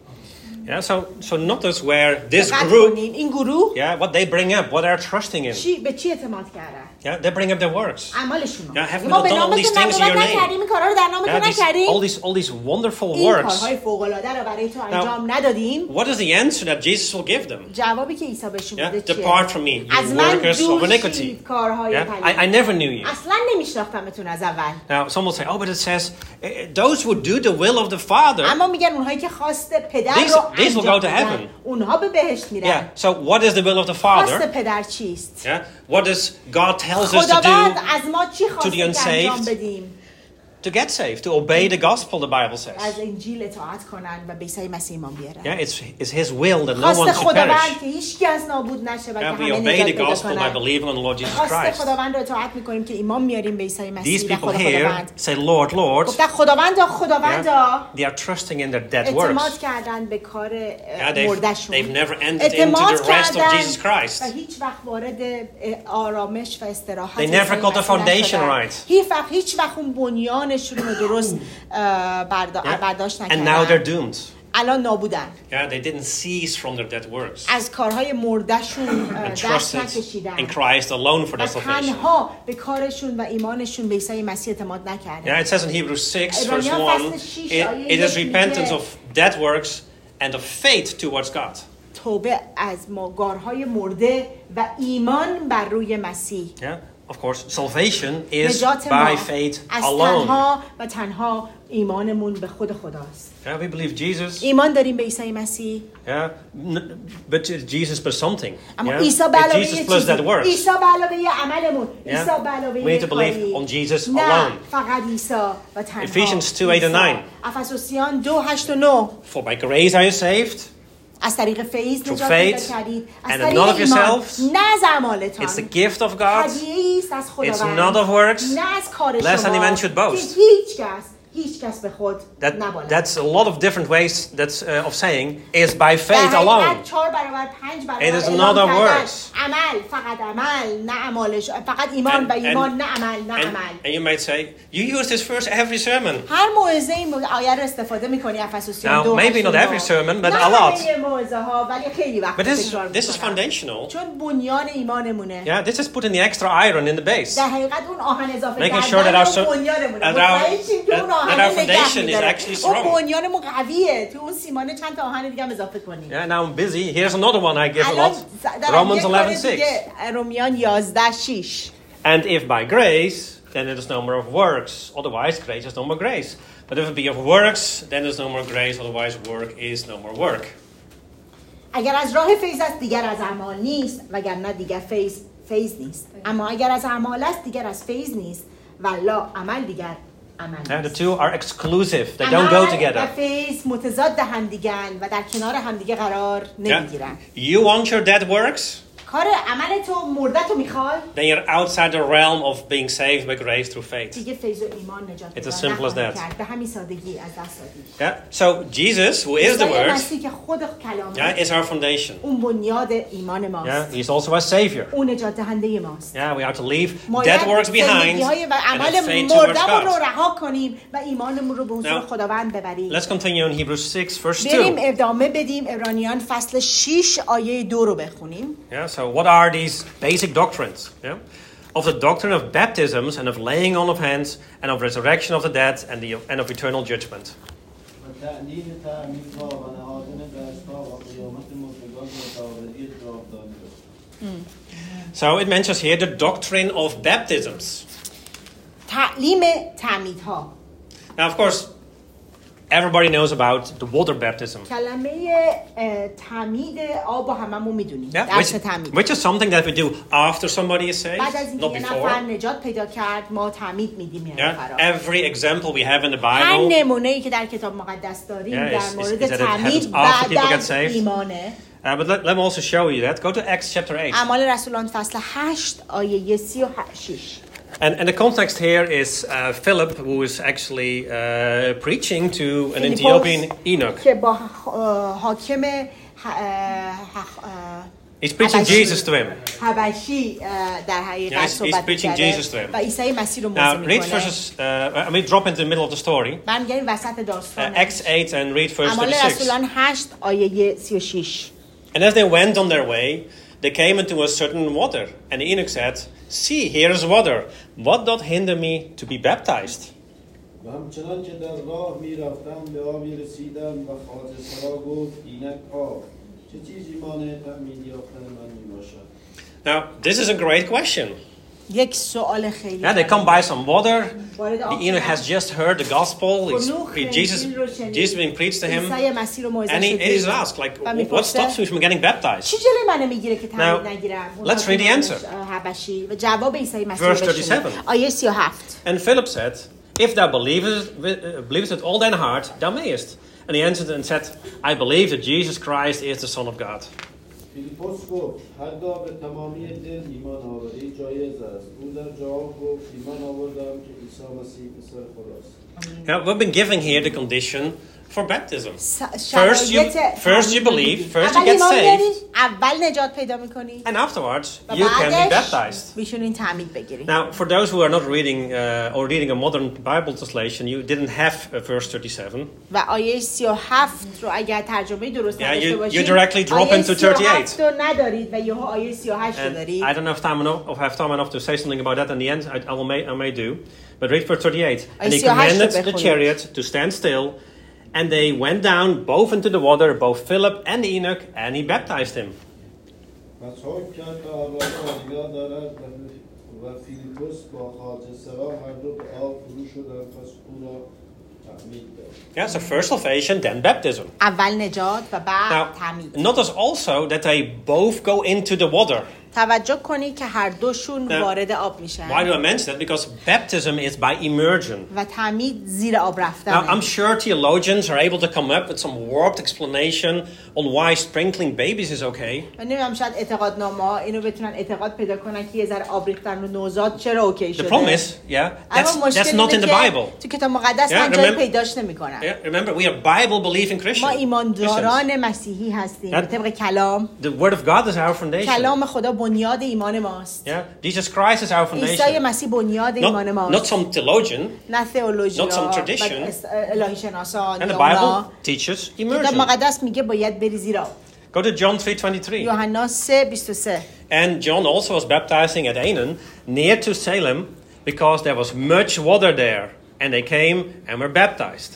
Yeah, so so notice where this دقت group, کنین، این گروه yeah, what they bring up, what they're trusting in. چی به چی اعتماد کردن؟ Yeah, they bring up their works. عملشون. Yeah, have we ما not به done all نام these تو things in نبوت your name? نکردیم، این کارا رو در نام Yeah, تو these, نکردیم. all these all these wonderful این works. کارهای فوق العاده رو برای تو انجام ندادیم. What is the answer that Jesus will give them? جوابی که عیسی بهشون Yeah, میده چیه؟ depart from me, you از من workers of دور iniquity. شید کارهای Yeah, I, I پلید. never knew you. اصلا نمیشناختمتون از اول. Now, some will say, oh, but it says eh, those who do the will of the Father. اما میگن اونهایی که خواست پدر These- رو these will انجام go to بدن، heaven. اونها به بهشت میرن. Yeah. So, what is the will of the خواست Father? پدر چیست؟ Yeah. What does God tells us to خداوند do از ما چی خواسته the که انجام unsaved? بدیم؟ To get saved, to obey the gospel, the Bible says. از انجیل اطاعت کنن و به عیسی مسیح ایمان بیارن. Yeah, it's, it's His will that no خواست one should perish. خداوند که هیچ کس نابود نشه و که Yeah, we همه obey the نجات پیدا gospel by کنن. believing on the Lord Jesus خواست Christ. خداوند رو اطاعت میکنیم که ایمان میاریم به عیسی These مسیح و people خدا here خداوند. say, Lord, Lord. گفتن خداوندا خداوندا. Yeah, they are trusting in their dead اعتماد works. کردن به کار Yeah, they've, مردشون. they've never entered into اعتماد the rest of کردن Jesus Christ. و هیچ وقت وارد آرامش و استراحت They never عیسی got the مسیح foundation نشدن. right. هیچ وقت هیچ وقت اون بنیانشون رو درست بردا- Yeah. برداشت And now they're نکردن. doomed. الان نابودن. Yeah, they didn't cease from their dead works. از کارهای مردشون And دست trusted نکشیدن. in Christ alone for و their salvation. تنها به کارشون و ایمانشون به عیسی مسیح اعتماد نکردن. Yeah, it says in Hebrews six, verse عبرانیان one, فصل شش it, آیه it is یک repentance میگه of dead works and of faith towards God. توبه از ماگارهای مرده و ایمان بر روی مسیح. Yeah, of course, salvation is نجات by ما faith از alone. تنها و تنها ایمانمون به خود خداست. Yeah, we believe Jesus. ایمان داریم به عیسی مسیح. Yeah, n- but Jesus plus something. اما Yeah, عیسی به It's علاوه Jesus یه plus چیزی. that works. عیسی به علاوه یه عملمون. Yeah. عیسی به علاوه We need یه to believe کاری. on Jesus نه alone. فقط عیسی و تنها. Ephesians two, eight and nine. افسوسیان دو هشت و نه. For by grace are you saved. از طریق فیض Through نجات پیدا faith کردید. از and طریق not of ایمان. yourselves. نه از اعمالتان. It's the gift of God. هدیه‌ای است از It's خداوند. not of works, نه از کار lest شما. any man should boast. که هیچ کس هیچ کس به خود That, نبالد. that's a lot of different ways that's, uh, of saying is by faith در alone. حقیقت چهار برابر پنج برابر It is اعلام not of کردن. works. عمل فقط عمل نه عملش فقط ایمان And- به ایمان and- نه عمل نه And, عمل. and you might say, you use this verse every sermon. هر موعظه این آیه رو استفاده می‌کنی افسوسیان Now, دو maybe not هشت و every نه. sermon, but نه a lot. همه موعظه ها ولی خیلی وقت But this, تکرار this is می‌کنم. foundational. چون بنیان ایمانمونه. Yeah, this is putting the extra iron in the base. در حقیقت اون آهن اضافه Making کردن sure that our اون so- بنیانمونه. that our- مطمئن شیم که اون that- that آهن our نگه foundation is می‌داره. actually اون strong. بنیانمون قویه. تو اون سیمانه چند تا آهن دیگه هم اضافه کنیم. Yeah, now I'm busy. Here's another one I give a الان lot. دارم Romans یک eleven کار six. دیگه رومیان یازده شش. And if by grace, then it is no more of works. Otherwise, grace is no more grace. But if it be of works, then there's no more grace. Otherwise, work is no more work. اگر از راه فیض است دیگر از اعمال نیست وگرنه دیگر فیض فیض نیست. اما اگر از اعمال است دیگر از فیض نیست والله عمل دیگر عمل Yeah, the است. two are exclusive. They don't go عمل و together. فیض متضاد همدیگن و در کنار همدیگه قرار Yeah. نمیگیرن. You want your dead works? کار عمل تو مردت رو میخوای؟ Then you're outside the realm of being saved by grace through faith. دیگه فیض و ایمان نجات It's پیدا as simple as نخواهی that. کرد. به همین سادگی از دست دادی. Yeah. So Jesus, who is the عیسی Word, مسیح که خود کلامه، yeah, is our foundation. اون بنیاد ایمان ماست. Yeah, He's also our Savior. اون نجات دهنده ماست. Yeah, we have to leave باید dead works behind زندگی‌های و and اعمال have faith towards مرده‌مون رو God. رها کنیم و ایمانمون رو به حضور Now, خداوند ببریم. Let's continue in Hebrews six, verse بریم two. ادامه بدیم عبرانیان فصل شش آیه دو رو بخونیم. Yeah, so what are these basic doctrines? Yeah, of the doctrine of baptisms and of laying on of hands and of resurrection of the dead and the and of eternal judgment. و تعلیم تعمیدها و نهادن دستها و قیامت مردگان و داوری جاودانی را. So it mentions here the doctrine of baptisms. تعلیم تعمیدها. Now, of course, everybody knows about the water baptism. کلمه اه، تعمید آب و هممون میدونیم. Yeah, درس which, تعمید. which is something that we do after somebody is saved, بعد از اینکه not یه نفر before. نجات پیدا کرد ما تعمید میدیم یه Yeah, نفر. every example we have in the هر Bible. نمونه‌ای که در کتاب مقدس داریم Yeah, در is- is- مورد is that it تعمید happens after بعد people get از saved. ایمانه. Uh, but let, let me also show you that. Go to Acts chapter eight. اعمال رسولان فصل هشت آیه سی و شش. And, and the context here is uh, Philip, who is actually uh, preaching to an فیلیپوس Ethiopian eunuch. که با اه، حاکم اه، اه، He's preaching حبشی- Jesus to him. حبشی اه، در Yeah, حقیقت he's- he's صحبت preaching می‌کرده Jesus to him. و عیسی مسیح رو Now, موضوع read میکنه. verses, uh, I mean, drop into the middle of the story. برمیگردیم وسط Uh, داستان. Acts eight and read verse اعمال thirty-six. رسولان هشت آیه سی و شش. And as they went on their way, they came into a certain water. And the eunuch said, See, here is water. What doth hinder me to be baptized? و همچنان که در راه می رفتم به آبی رسیدم و خواجه سرا گفت اینک آب چه چیزی مانع تعمید یافتن من می باشد. Now, this is a great question. یک سوال خیلی Yeah, they come by some water. وارد The آب eunuch شدن. has just heard the gospel. He's, خنوخ Jesus, انجیل رو شنید. Jesus being preached to him. عیسی مسیح رو موعظه And he, he is شدید. asked, like, و what می‌پرسه، stops me from getting baptized? چی جلوی منو میگیره که تعمید Now, نگیرم؟ اون let's read the حاکم answer. حبشی و جواب عیسی مسیح رو Verse بشنوید. thirty-seven. آیه سی و هفت. And Philip said, If thou believest, uh, believest with all thine heart, thou mayest. And he answered and said, I believe that Jesus Christ is the Son of God. فیلیپوس گفت هرگاه به تمامی دل ایمان آوری جایز است. او در جواب گفت ایمان آوردم که عیسی مسیح پسر خداست. Now, we've been giving here the condition for baptism. س- First you, شرایط first you تعمید believe, می‌گیری. first you اول get ایمان میاری، saved, اول نجات پیدا میکنی and afterwards و you can be بعدش baptized. میشونین تعمید بگیری. Now, for those who are not reading uh, or reading a modern Bible translation, you didn't have uh, verse thirty-seven. و آیه سی و هفت رو اگر ترجمه درست Yeah, نداشته you- باشید you directly drop آیه into سی و هفت thirty-eight. رو ندارید و یهو آیه سی و هشت رو And دارید. I don't know if time enough, if I have time enough to say something about that in the end. I, I will may, I may do. But read verse thirty-eight. And he سی و هشت commanded رو the بخونید. chariot to stand still, and they went down both into the water, both Philip and the eunuch, and he baptized him. پس حکم کرد تا ابراهیم یاد دارد و فیلیپوس با خواجه سرا هر دو به آب فرو شدند پس او را تعمید داد. Yeah, so first salvation, then baptism. اول نجات و بعد Now, تعمید. notice also that they both go into the water. توجه کنید که هر دوشون Now, وارد آب میشن Why do I mention that? Because baptism is by immersion. و تعمید زیر آب Now, رفتن. I'm sure theologians are able to come up with some warped explanation on why sprinkling babies is okay. من نمیدونم شاید اعتقادنامه ها اینو بتونن اعتقاد پیدا کنن که یه ذره آب ریختن رو نوزاد چرا اوکی The شده. problem is, yeah, that's, اما that's مشکل not in اینه the که Bible. تو کتاب مقدس Yeah, من جایی remember- پیداش نمیکنم. Yeah, remember, we are Bible-believing Christians. ما Christians. ایمانداران مسیحی هستیم. به That- طبق کلام The Word of God is our foundation. کلام خدا بنیاد ایمان ماست. Yeah, Jesus Christ is our عیسی foundation. مسیح بنیاد ایمان Not, ماست. not some theologian. نه تئولوژیا not some و tradition. اس- الهی شناسان And the یا Bible اونا. teaches کتاب immersion. مقدس میگه باید بری زیر آب. Go to John three twenty-three. یوحنا سه بیست و سه. And John also was baptizing at Aenon, near to Salem, because there was much water there. And they came and were baptized.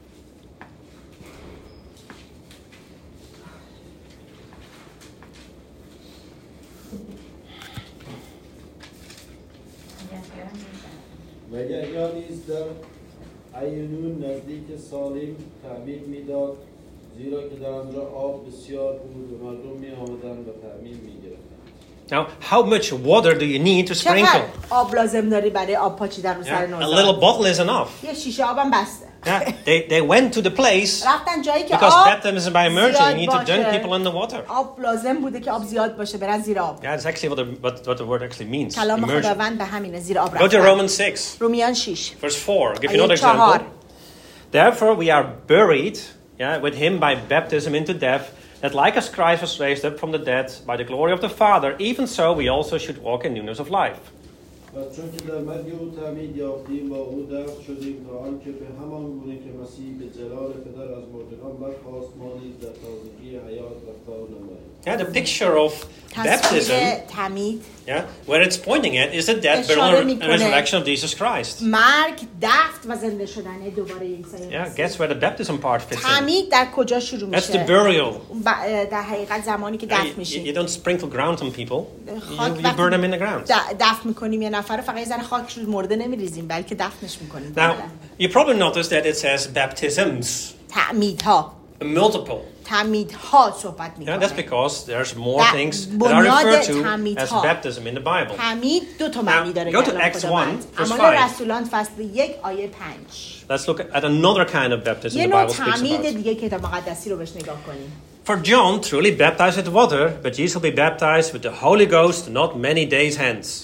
و یحیی نیز در عینون نزدیک سالیم تعمید میداد، زیرا که در آنجا آب بسیار بود و مردم می آمدند و تعمید می گرفتند. Now, how much water do you need to چقدر sprinkle? آب لازم داری برای آب پاچیدن رو سر Yeah, a نوزاد؟ little bottle is enough. یه شیشه آبم بسته. Yeah, they, they went to the place رفتن جایی که because آب baptism by immersion, you زیاد need to dunk باشه. people in the water. آب لازم بوده که آب زیاد باشه برن زیر آب. Yeah, that's actually what the, what, what the word actually means. کلام Immersion. خداوند به همینه زیر آب Go to رفتن. Romans six, رومیان شش. verse four. I'll give you آیه another چهار. example. Therefore, we are buried, yeah, with him by baptism into death, that like as Christ was raised up from the dead by the glory of the Father, even so we also should walk in newness of life. و چون که در مرگ او تعمید یافتیم با او دفن شدیم تا آنکه به همان گونه که مسیح به جلال پدر از مردگان برخاست ما نیز در تازگی حیات رفتار نماییم. Yeah, the picture of baptism, تصویر تمید yeah, where it's pointing at is the death, burial, اشاره and میکنه. resurrection of Jesus Christ. مرگ دفن و زنده شدن دوباره عیسی Yeah, مسیح. guess where the baptism part fits in? تمید در کجا شروع That's the میشه؟ burial. ب- در حقیقت زمانی که Yeah, دفن you, you میشیم. don't sprinkle ground on people. You, خاک you burn them in the ground. د- دفن میکنیم یه نفر رو فقط یه ذره خاک رو مرده نمیریزیم بلکه دفنش میکنیم. Now, you probably noticed that it says baptisms, تعمیدها multiple. تعمیدها صحبت Yeah, میکنه. that's because there's more That things that are referred to بنیاد as تعمیدها. baptism in the Bible. تعمید دو تا معنی داره. go to کلام Acts خداوند. one, verse اعمال five. رسولان فصل یک آیه پنج. Let's look at another kind of baptism یه the نوع Bible speaks تعمید about. دیگه کتاب مقدسی رو بهش نگاه کنیم. For John truly baptized with water, but ye shall be baptized with the Holy Ghost not many days hence.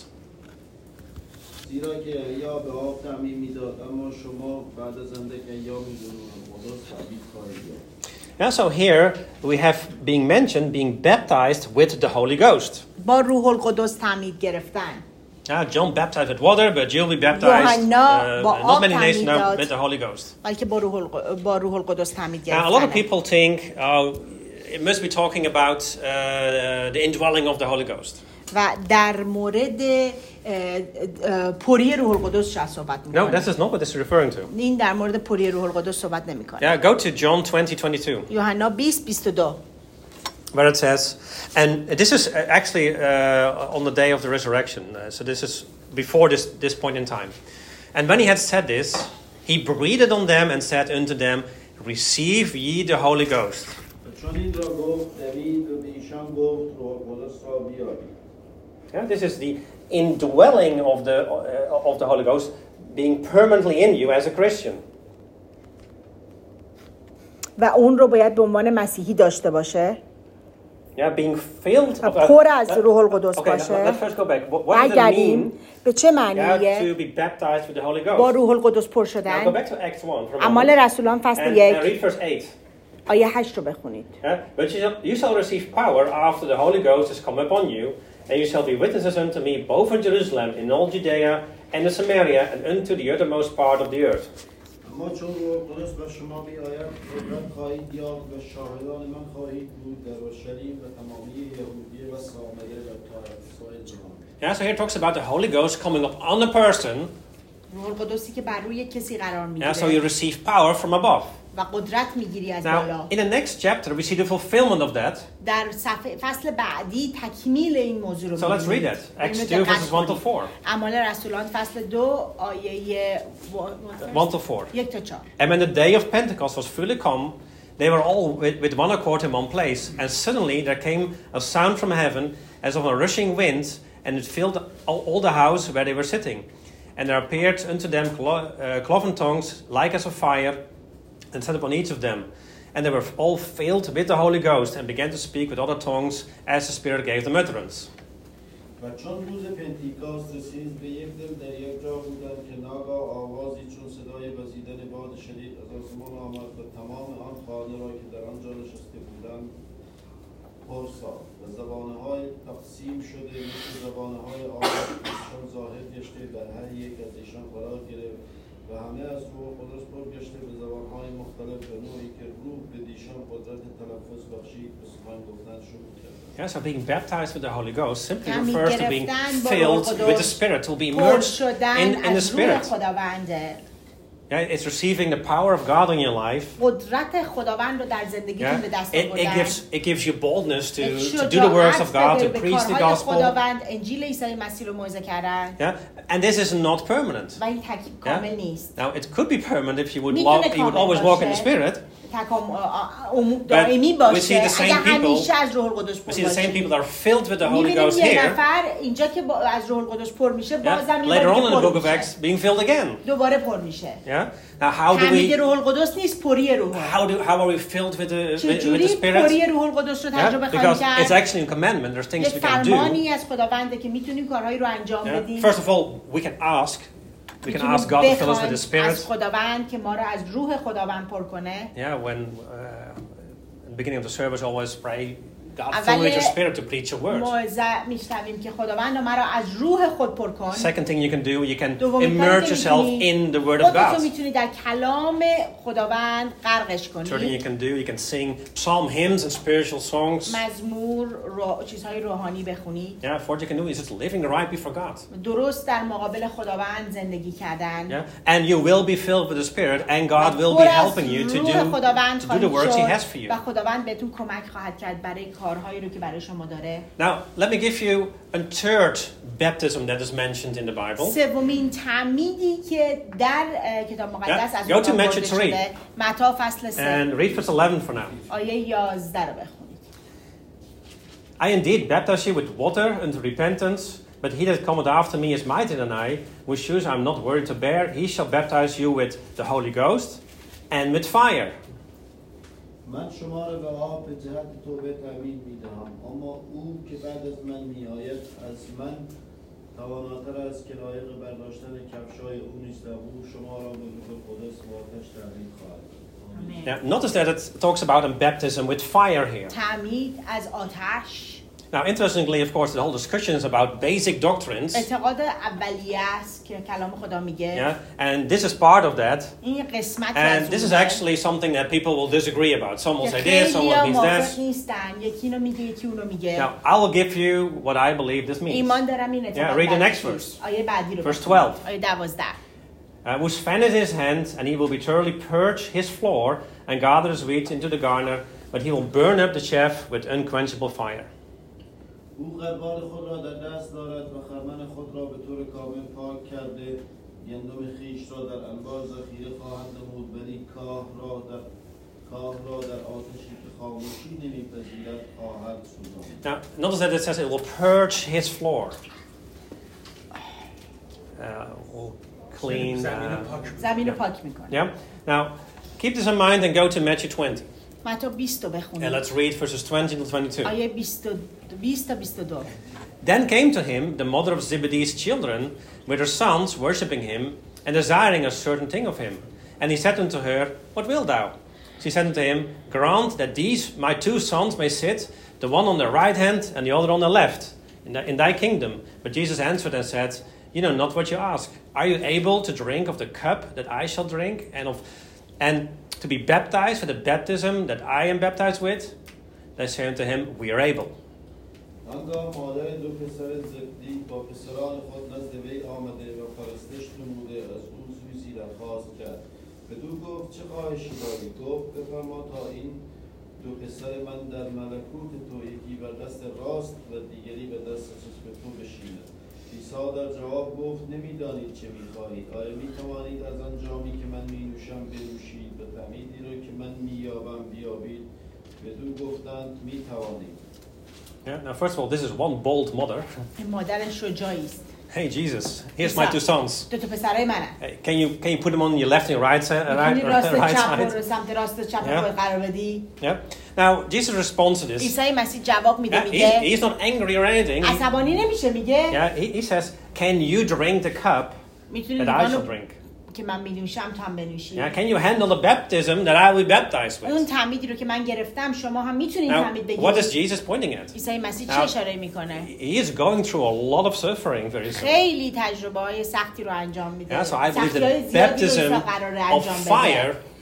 زیرا که یا به آب تعمیم میداد اما شما بعد از اندک ایامی به روح القدس تعمید خواهید یافت. Yeah, so here we have being mentioned being baptized with the Holy Ghost. با روح القدس تعمید گرفتن. Yeah, John baptized with water, but you'll be baptized یوحنا با uh, not آب many days تعمید now داد. with the Holy Ghost. بلکه با روح الق- با روح القدس تعمید Now, a lot of گرفتن. people think oh, it must be talking about uh, the indwelling of the Holy Ghost. و در مورد اه، اه، پری روح القدس چه صحبت No, میکنه؟ this is not what this is referring to. این در مورد پری روح القدس صحبت نمیکنه. Yeah, go to John twenty twenty-two, یوحنا بیست بیست و دو. where it says, and this is actually uh, on the day of the resurrection. Uh, so this is before this, this point in time. And when he had said this, he breathed on them and said unto them, receive ye the Holy Ghost. و چون این را گفت دوید و به ایشان گفت روح القدس را بیارید. Yeah, this is the indwelling of the uh, of the Holy Ghost being permanently in you as a Christian. و اون رو باید به عنوان مسیحی داشته باشه. Yeah, being filled و of a- پر از Let- روح القدس Okay, باشه. let's first go back. What, what does it برگردیم mean به چه yeah, معنیه؟ to be baptized with the Holy با Ghost? روح القدس پر Now go شدن. back to Acts one for a اعمال moment. رسولان And, فصل and یک read verse eight. آیه هشت رو بخونید. Yeah? But you shall, you shall receive power after the Holy Ghost is come upon you, and you shall be witnesses unto me both in Jerusalem, in all Judea, and in Samaria, and unto the uttermost part of the earth. اما چون روح القدس بر شما بیاید قدرت خواهید یافت و شاهدان من خواهید بود در اورشلیم و تمامی یهودیه و سامره و تا سایر جهان. Yeah, so here it talks about the Holy Ghost coming up on a person. روح القدسی که بر روی کسی قرار Yeah, so you میگیره receive power from above. و قدرت میگیری از بالا. Now, in the next chapter, we see the fulfillment of that. در صفحه فصل بعدی تکمیل این موضوع رو So let's read it. Acts two, verses one to four. اعمال رسولان فصل دو آیه one to four. یک تا چهار. And when the day of Pentecost was fully come, they were all with, with one accord in one place. And suddenly there came a sound from heaven as of a rushing wind, and it filled all, all the house where they were sitting. And there appeared unto them clo- uh, cloven tongues like as of fire, and sat upon each of them. And they were all filled with the Holy Ghost, and began to speak with other tongues as the Spirit gave them utterance. و چون روز پنتیکاست رسید به یک دل در یک جا بودند که ناگاه آوازی چون صدای وزیدن باد شدید از آسمان آمد و تمام آن خانه را که در آنجا نشسته بودند پر ساخت و زبانه‌های تقسیم شده مثل زبانه‌های آتش‌شان ظاهر گشته بر هر یک از ایشان قرار گرفت و همه از روح قدس پر گشته به زبانهای مختلف به نوعی که روح به دیشان قدرت تلفظ بخشید به سخن گفتن شروع کرد. Yeah, so being baptized with the Holy Ghost simply یعنی refers to being گرفتن با filled روح with the قدس، Spirit, to be پر immersed شدن in, in the از روح Spirit. خداونده. Yeah, it's receiving the power of God in your life. قدرت خداوند رو در زندگیتون Yeah, به دست it, it آوردن. gives it gives you boldness to, یک to do the works of God, شجاعت to بده preach به the کارهای gospel. خداوند، انجیل عیسی مسیح رو موعظه کردن. Yeah, and this is not permanent. و این تکیب کامل نیست. Now it could be permanent if you would میتونه walk, you would کامل always walk in the باشه. Spirit. تکام دائمی we باشه. see the same اگر همیشه people- از روح القدس We پر see the same people باشه. that are filled with the Holy می‌بینیم Ghost یه here. نفر اینجا که با- از روح القدس پر میشه، Yeah, بازم یه later بار on in the دیگه book پر of میشه. Acts, being filled again. دوباره پر میشه. Yeah. Now how do تعمید we روح القدس نیست، پری روح. how do how are we filled with the with, with the چجوری Spirit? پری روح القدس رو Yeah, تجربه خواهیم because it's کرد؟ actually a commandment. There's things یک we can do. فرمانی از خداونده که میتونیم کارهایی رو انجام Yeah. بدیم. First of all, we can ask. We can میتونیم ask God to fill us with بخوایم His Spirit. از خداوند که ما رو از روح خداوند پر کنه. Yeah, when uh, at the beginning of the service, always pray, God, اول fill me with your Spirit to preach your word. موعظه میشنویم که خداوند مرا از روح خود پر کن. Second thing you can do, you can دومین کاری immerse که yourself می‌تونی- in the Word of خودت رو God. میتونی در کلام خداوند غرقش Third thing کنی. you can do, you can sing psalm hymns and spiritual songs. مزمور، رو... چیزهای روحانی بخونی. Yeah, fourth you can do is just living right before God. درست در مقابل خداوند زندگی کردن. Yeah, and you will be filled with the Spirit, and God will be پر از helping you to روح do, خداوند to do the خواهید works He شد has for you. و خداوند بهتون کمک خواهد کرد برای کارهایی رو که برای شما داره. Now, let me give you a third baptism that is mentioned in the Bible. سومین تعمیدی که در اه، کتاب مقدس Yeah. از Go اون to برده Matthew three. شده. متی فصل سه And read verse eleven for now. آیه یازده رو بخونید. I indeed baptize you with water unto repentance, but he that cometh after me is mightier than I, whose shoes I am not worthy to bear. He shall baptize you with the Holy Ghost and with fire. من شما را به آب به جهت توبه تعمید می‌دهم، اما او که بعد از من می‌آید از من تواناتر است که لایق برداشتن کفش‌های او نیستم. او شما را به روح القدس و آتش تعمید خواهد کرد. Now, notice that it talks about a baptism with fire here. تعمید از آتش. Now, interestingly, of course, the whole discussion is about basic doctrines. اعتقاد اولیه است که کلام خدا میگه. Yeah, and this is part of that. این قسمت And this is actually something that people will disagree about. Some will say this, some will mean موافق this. نیستن. یکی اینو میگه، یکی اونو میگه. Now, I will give you what I believe this means. ایمان دارم این اعتقاد. Yeah, read the در next چیست. verse. آیه بعدی رو. Verse بخونید. twelve. آیه دوازده. Uh, whose fan is his hand, and he will be thoroughly purge his floor and gather his wheat into the garner, but he will burn up the chaff with unquenchable fire. او قربان خود را در دست دارد و خرمن خود را به طور کامل پاک کرده، گندم خیش را در انبار ذخیره خواهد نمود، ولی کاه را در کاه را در آتشی که خاموشی نمیپذیرد خواهد سوزاند. Now, notice that it says it will purge his floor. Uh, will clean. Uh, زمین رو پاک میکنه. yeah. Now, keep this in mind and go to Matthew twenty. متی بیست رو And بخونید. let's read verses twenty to twenty-two. آیه بیست و- بیست تا بیست و دو. Then came to him the mother of Zebedee's children with her sons, worshipping him, and desiring a certain thing of him. And he said unto her, What wilt thou? She said unto him, Grant that these my two sons may sit, the one on the right hand and the other on the left, in, the, in thy kingdom. But Jesus answered and said, You know not what you ask. Are you able to drink of the cup that I shall drink, and of and to be baptized with the baptism that I am baptized with? They say unto him, We are able. آنگاه مادر دو پسر زبدی با پسران خود نزد وی آمده و پرستش نموده از او سویسی درخواست کرد. بدو گفت چه خواهشی داری؟ گفت بفرما تا این دو پسر من در ملکوت تو یکی بر دست راست و دیگری به دست چشم تو بشیند. عیسی در جواب گفت نمیدانید چه میخواهید. آیا میتوانید از آن جامی که من مینوشم بنوشید و تعمیدی را که من مییابم بیابید؟ بدو گفتند میتوانید. Yeah. Now, first of all, this is one bold mother. این مادر شجاعی است. Hey, Jesus, here's my two sons. دو تا پسرای منن. Hey, can you can you put them on your left and your right side? Right, میتونی راست right چپ side? رو سمت راست چپ Yeah. رو قرار بدی. Yeah. Now, Jesus responds to this. عیسی مسیح جواب میده Yeah, میگه he's, he's not angry or anything. He, عصبانی نمیشه میگه yeah, he, he says, "Can you drink the cup میتونی that I shall لیوانو drink? که من می‌نوشم تو هم بنوشی. Yeah, can you handle the baptism that I will be baptized اون with?" تعمیدی رو که من گرفتم شما هم میتونید Now, تعمید what is بگیرید. Jesus pointing at? عیسی مسیح چه Now, اشاره میکنه؟ He is going through a lot of suffering very soon. خیلی تجربه های سختی رو انجام میده. Yeah, so I believe سختی‌های the زیادی رو baptism عیسی قراره of انجام fire بده.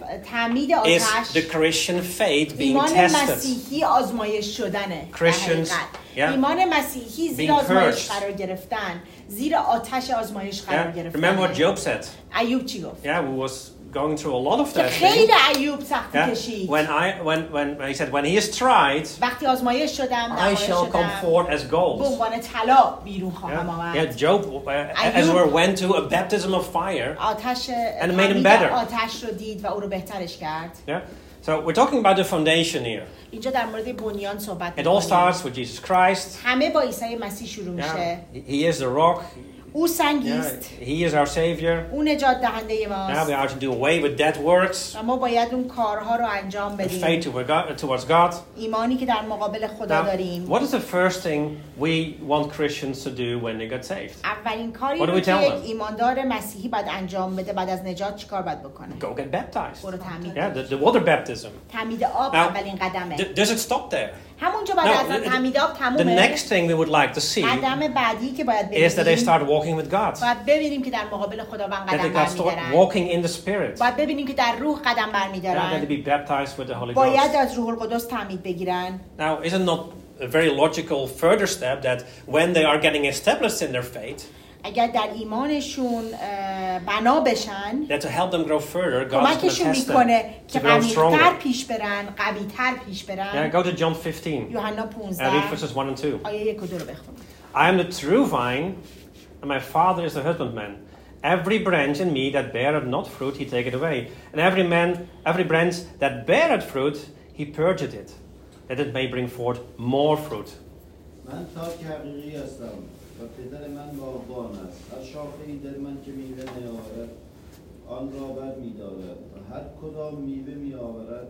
تعمید is آتش the Christian faith being ایمان tested. مسیحی آزمایش شدنه. در Christians, حقیقت. yeah, ایمان مسیحی زیر being آزمایش cursed. قرار گرفتن، زیر آتش آزمایش قرار Yeah? گرفتن. Remember what Job said? ایوب چی گفت؟ Yeah, we was going through a lot of که that. خیلی thing. ایوب سختی Yeah? کشید. When I when when he said when he is tried, وقتی آزمایش شدم، I نمایش shall come شدم، forth as به gold. عنوان طلا بیرون خواهم Yeah, آمد. yeah Job, uh, as it were, went to a baptism of fire. آتش And it made him تعمید better. آتش رو دید و او رو بهترش کرد. Yeah. So we're talking about the foundation here. اینجا در مورد بنیان صحبت It all می‌کنیم. starts with Jesus Christ. همه با عیسی مسیح شروع Yeah. میشه. He is the rock. او سنگی Yeah. است. He is our savior. او نجات دهنده Yeah, ماست. we are to do away with dead works. و ما باید اون کارها رو انجام And faith بدیم. toward God, towards God. ایمانی که در مقابل خدا Now, داریم. what is the first thing we want Christians to do when they get saved? اولین کاری What do رو we که tell یک them? ایماندار مسیحی باید انجام بده بعد از نجات چیکار باید بکنه؟ Go get baptized. برو تعمید. Yeah, the, the water baptism. تعمید آب Now, اولین قدمه. D- does it stop there? همونجا بعد No, از the- تعمید آب The تمومه. next thing we would like to see قدم بعدی که باید is that they ببینیم start walking with God. باید ببینیم که در مقابل خداوند That they قدم got start برمیدارن. walking in the Spirit. باید ببینیم که در روح قدم Yeah, that they برمیدارن. be baptized with the Holy باید Ghost. از روح القدس تعمید بگیرن. Now, is it not a very logical further step that when they are getting established in their faith, اگر در ایمانشون اه، بنا بشن that to help them grow further, God is going to کمکشون test them میکنه که to grow عمیق‌تر stronger. پیش برن، قوی‌تر پیش Yeah, برن. go to John fifteen. یوحنا Uh, read پانزده verses one and two. آیه یک و دو رو بخونیم. I am the true vine, and my Father is the husbandman. Every branch in me that beareth not fruit, he taketh away. And every man, every branch that beareth fruit, he purgeth it, that it may bring forth more fruit. من تاک حقیقی هستم و پدر من باغبان است. هر شاخه‌ای در من که میوه نیاورد آن را بر می‌دارد و هر کدام میوه می‌آورد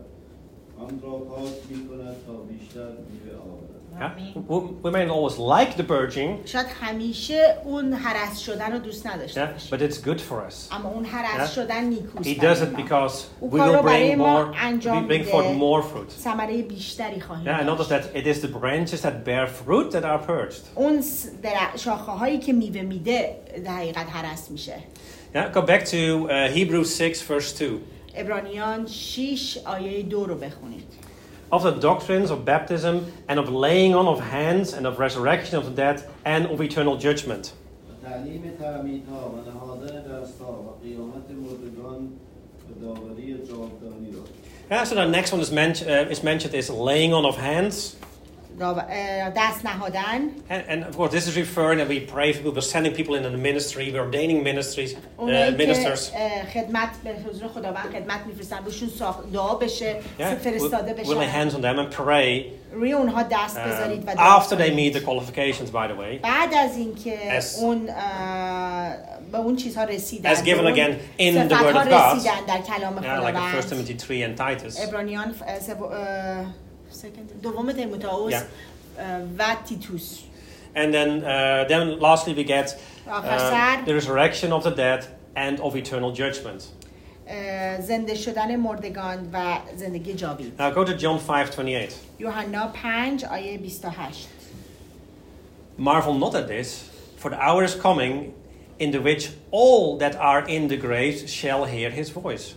آن را پاک می‌کند تا بیشتر میوه آورد. Yeah? We, we may not always like the purging, شاید همیشه اون هرس شدن رو دوست نداشته yeah, باشیم. but it's good for us. اما اون هرس Yeah. شدن نیکوست. He برای does it ما. because او we کار will رو برای bring ما more, we انجام bring forth میده. more fruit. ثمره بیشتری خواهیم Yeah, and notice داشت. that it is the branches that bear fruit that are purged. اون شاخه هایی که میوه میده در حقیقت هرس میشه. Yeah, go back to uh, Hebrews six, verse two. عبرانیان شش آیه دو رو بخونید. Of the doctrines of baptism and of laying on of hands and of resurrection of the dead and of eternal judgment. و تعلیم تعمیدها و نهادن دستها و قیامت مردگان و داوری جاودانی را. Yeah, so the next one is, men- uh, is mentioned is laying on of hands. دست نهادن. And, and of course, this is referring that we pray for people, we're sending people into the ministry, we're ordaining ministries, uh, اونایی که ministers. اه، خدمت به حضور خداوند خدمت میفرستن روشون ساخت دعا بشه Yeah, فرستاده we- we'll lay بشن hands on them and pray روی اونها دست um, بذارید و دعا after they meet کنید. the qualifications, by the way, بعد از اینکه As- اون اه، به اون چیزها رسیدن as given به اون again in the صفت‌ها word of God. رسیدن در کلام yeah, like in خداوند. First Timothy three and Titus. عبرانیان ف- اه، سو- اه، second- دوم تیموتائوس Yeah. اه، و تیتوس. And then, uh, then lastly, we get آخر uh, سر the resurrection of the dead and of eternal judgment. اه، زنده شدن مردگان و زندگی جاوید. Now go to John five twenty-eight. یوحنا پنج آیه بیست و هشت. Marvel not at this, for the hour is coming in the which all that are in the graves shall hear his voice.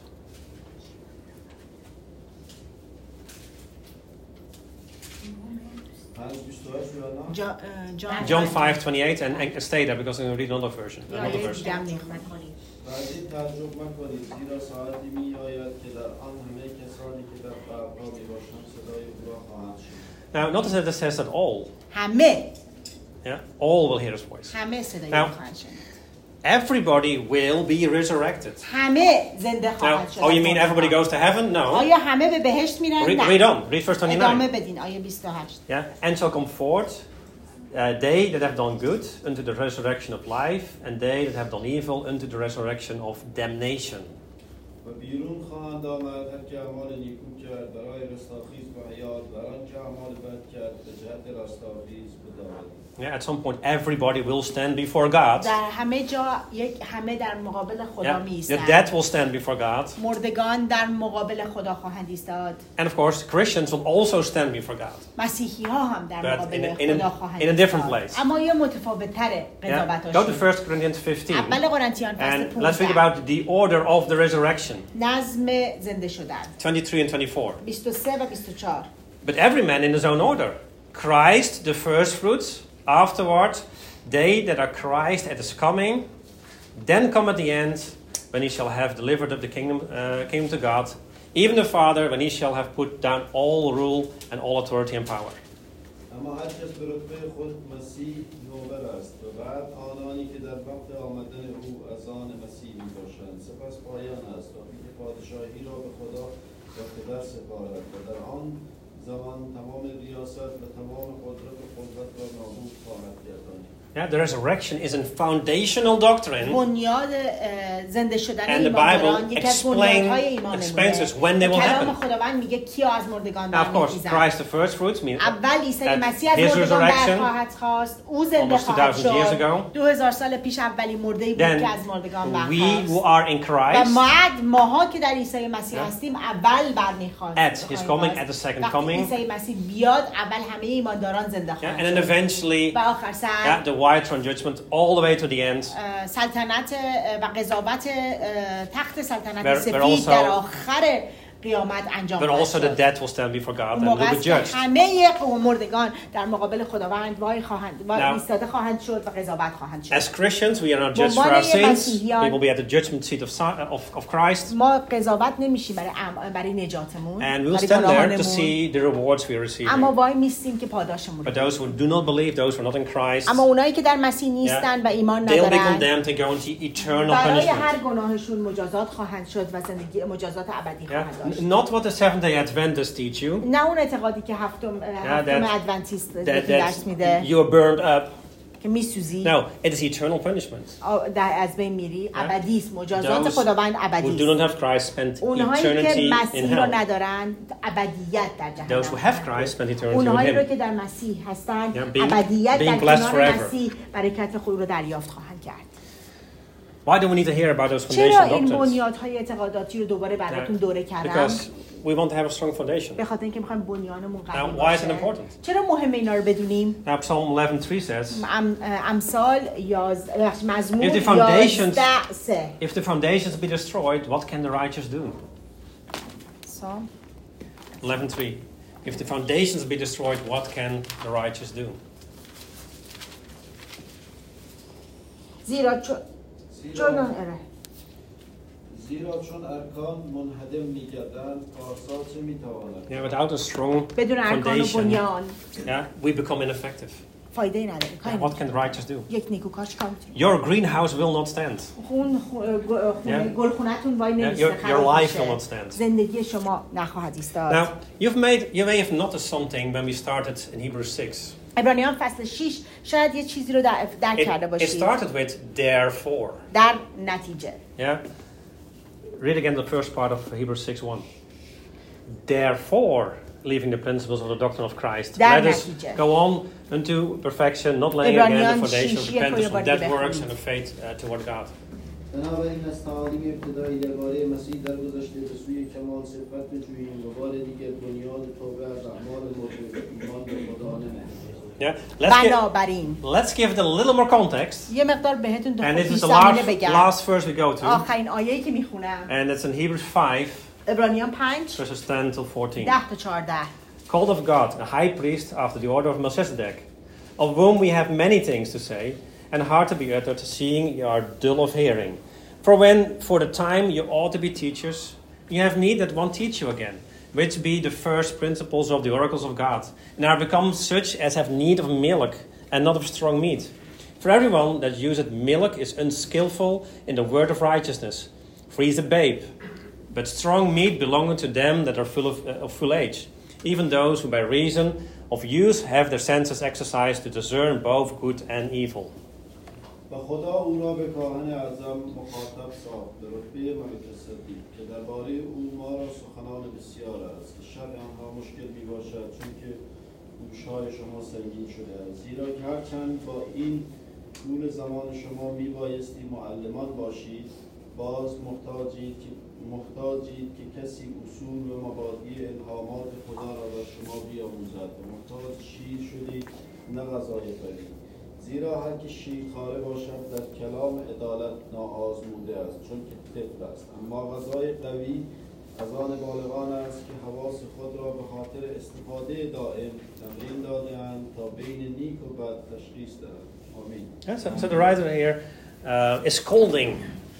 پنج بیست و هشت یوحنا. جا- اه، جان John five twenty-eight, and, and stay there because I'm going to read another version. یا Another آیه verse. دیگه هم می‌خونم. و از این تعجب مکنید زیرا ساعتی می آید که در آن همه کسانی که در قبرها می باشند صدای او را خواهند شنید. Now, notice that it says that all. همه Yeah, all will hear his voice. همه صدای Now- او خواهند شنید. Everybody will be resurrected. همه زنده Now, خواهند شد. oh, you mean everybody goes to heaven? No. آیا همه به بهشت میرن؟ Read, نه. read on. Read verse ادامه twenty-nine. بدین آیه بیست و هشت. Yeah, and shall come forth uh, they that have done good unto the resurrection of life, and they that have done evil unto the resurrection of damnation. و بیرون خواهند آمد هر که اعمال نیکو کرد برای رستاخیز به حیات و هر آنچه اعمال بد کرد به جهت رستاخیز به داوری. Yeah, at some point, everybody will stand before God. در همه جا یک همه در مقابل خدا Yeah, می the dead will stand before God. مردگان در مقابل خدا خواهند ایستاد. And of course, Christians will also stand before God. مسیحی ها هم در But مقابل in a- in a- خدا خواهند in a different ایستاد. place. اما یه متفاوت تره Yeah? قضاوتاشون. Go to First Corinthians fifteen. اول قرنتیان فصل And let's read پانزده. about the order of the resurrection. نظم زنده شدن. twenty-three and twenty-four. بیست و سه و بیست و چهار. But every man in his own order. Christ the first fruits, afterward they that are Christ at his coming, then come at the end, when he shall have delivered up the kingdom, uh, kingdom to God, even the Father, when he shall have put down all rule and all authority and power. اما هر کس به رتبه خود مسیح نوبر است و بعد آنانی که در وقت آمدن او از آن مسیح می باشند سپس پایان است تا که پادشاهی را به خدا و پدر سپارد و در آن زمان تمام ریاست و تمام قدرت و قوت را نابود خواهد گردانید. Yeah, the resurrection is a foundational doctrine, بنیاد اه، زنده شدن and the ایمانداران Bible یکی از explain, بنیادهای ایمانمونه. explains us when they will کلام happen. خداوند میگه کیا از مردگان Now, of course, برمیخیزند. Christ the first fruits means اول عیسی that مسیح از his مردگان resurrection, برخواهد خواست. او زنده almost خواهد two thousand years شد. ago. دو هزار سال پیش اولی مرده ای بود then که از مردگان we who برخواست. are in و Christ, بعد ماها که در عیسی مسیح Yeah. هستیم اول برمیخواست. at his coming, at the second وقتی coming, عیسی مسیح بیاد اول همه ایمانداران زنده yeah, خواهند and then شد. eventually, و آخر سر yeah, the white throne judgment all the way to the end. اه، سلطنت اه، و قضاوت اه، تخت سلطنت Where- where سفید also- در آخر قیامت انجام But خواهد also the شد. dead will stand before God اون and موقع will be است که judged. همه مردگان در مقابل خداوند وای خواهند وای Now- ایستاده خواهند شد و قضاوت خواهند شد. As Christians, we are not judged for عنوان our یه sins. مسیحیان- We will be at the judgment seat of, si- of, of Christ. ما قضاوت نمیشیم برای ام- برای نجاتمون، And we'll برای stand there to گناهانمون. see the rewards we are receiving. اما وای میستیم که پاداشمون But رو. those who do not believe, those who are not in Christ, اما اونایی که در مسیح نیستن و ایمان they'll be ندارن condemned to go into eternal برای punishment. هر گناهشون مجازات خواهند شد و زندگی مجازات ابدی Yeah? خواهند داشت. N- Not what the Seventh-day Adventists teach you, نه اون اعتقادی که هفتم هفتم that- ادونتیست that, درس that میده you are burned up. که میسوزی No, it is eternal punishment. آ- در از بین میری ابدی است. مجازات Those خداوند who ابدی do not است. have Christ spend اونهایی که eternity in مسیح را hell. ندارند ابدیت در جهنم Those who have خواهند Christ بود. spend eternity with اونهایی را him. که در مسیح هستند Yeah, being- ابدیت در being blessed کنار forever. مسیح برکت خود را دریافت خواهند کرد. Why do we need to hear about those چرا foundation این doctrines? بنیادهای اعتقاداتی رو دوباره براتون دوره کردم؟ Because we want to have a strong foundation. به خاطر اینکه میخوایم بنیانمون قوی Now, why is it باشه. important? چرا مهمه اینا رو بدونیم؟ Now, Psalm eleven three says, ام- امثال یاز بخش مزمور If the foundations- یازده سه. if the foundations be destroyed, what can the righteous do? سام. eleven three. If the foundations be destroyed, what can the righteous do? زیرا چون زیرا, چون اره. زیرا چون ارکان منهدم می‌گردند پارسا چه می‌تواند؟ Yeah, without a strong بدون ارکان و foundation, بنیان yeah, we become ineffective. فایده ای نداره. کاری And what نداره. can the righteous do? یک نیکوکار چیکار می‌تونی؟ Your greenhouse will not stand. خون خو- گ- خونه Yeah. گلخونه‌تون وای Yeah, نمی‌سته. your- your خراب life میشه. will not stand. زندگی شما نخواهد ایستاد. Now, you've made you may have noticed something when we started in Hebrews six. عبرانیان فصل شش شاید یه چیزی رو در- درک کرده It, it باشید. started with therefore. در نتیجه. Yeah. Read again the first part of Hebrews six one. Therefore, leaving the principles of the doctrine of Christ, در let us نتیجه. go on unto perfection, not laying again عبرانیان the foundation of شیش یک رو repentance یه from بار dead دیگه works بخونید. and of faith uh, toward God. بنابراین از تعالیم ابتدایی درباره مسیح درگذشته به سوی کمال صفت بجوییم و بار دیگر بنیاد توبه از اعمال مرده ایمان به خدا ننهیم. Yeah. Let's give, بنابراین let's give it a little more context. یه مقدار بهتون And this is the زمینه last, بگم. last verse we go to. آخرین آیه‌ای که میخونم And it's in Hebrews five, عبرانیان پنج verses ten till fourteen. ده تا چهارده. Called of God, a high priest after the order of Melchizedek, of whom we have many things to say, and hard to be uttered, seeing you are dull of hearing. For when, for the time, you ought to be teachers, you have need that one teach you again, which be the first principles of the oracles of God, and are become such as have need of milk, and not of strong meat. For everyone that useth milk is unskillful in the word of righteousness, for he is a babe. But strong meat belongeth to them that are full of, uh, of full age, even those who by reason of use have their senses exercised to discern both good and evil. و خدا او را به کاهن اعظم مخاطب ساخت به رتبه ملک‌الصدیق که درباره او ما را سخنان بسیار است که شرح آنها مشکل می باشد چون که گوش‌های شما سنگین شده است، زیرا که هرچند با این طول زمان شما می بایستی معلمان باشید، باز محتاجید که محتاجید که کسی اصول و مبادی الهامات خدا را بر شما بیاموزد و محتاج شیر شدید نه غذای فرید، زیرا هر که شیرخواره باشد در کلام عدالت ناآزموده است چون که طفل است، اما غذای قوی از آن بالغان است که حواس خود را به خاطر استفاده دائم تمرین داده‌اند تا بین نیک و بد تشخیص دهند. آمین. Yeah, so, so the writer here uh, is scolding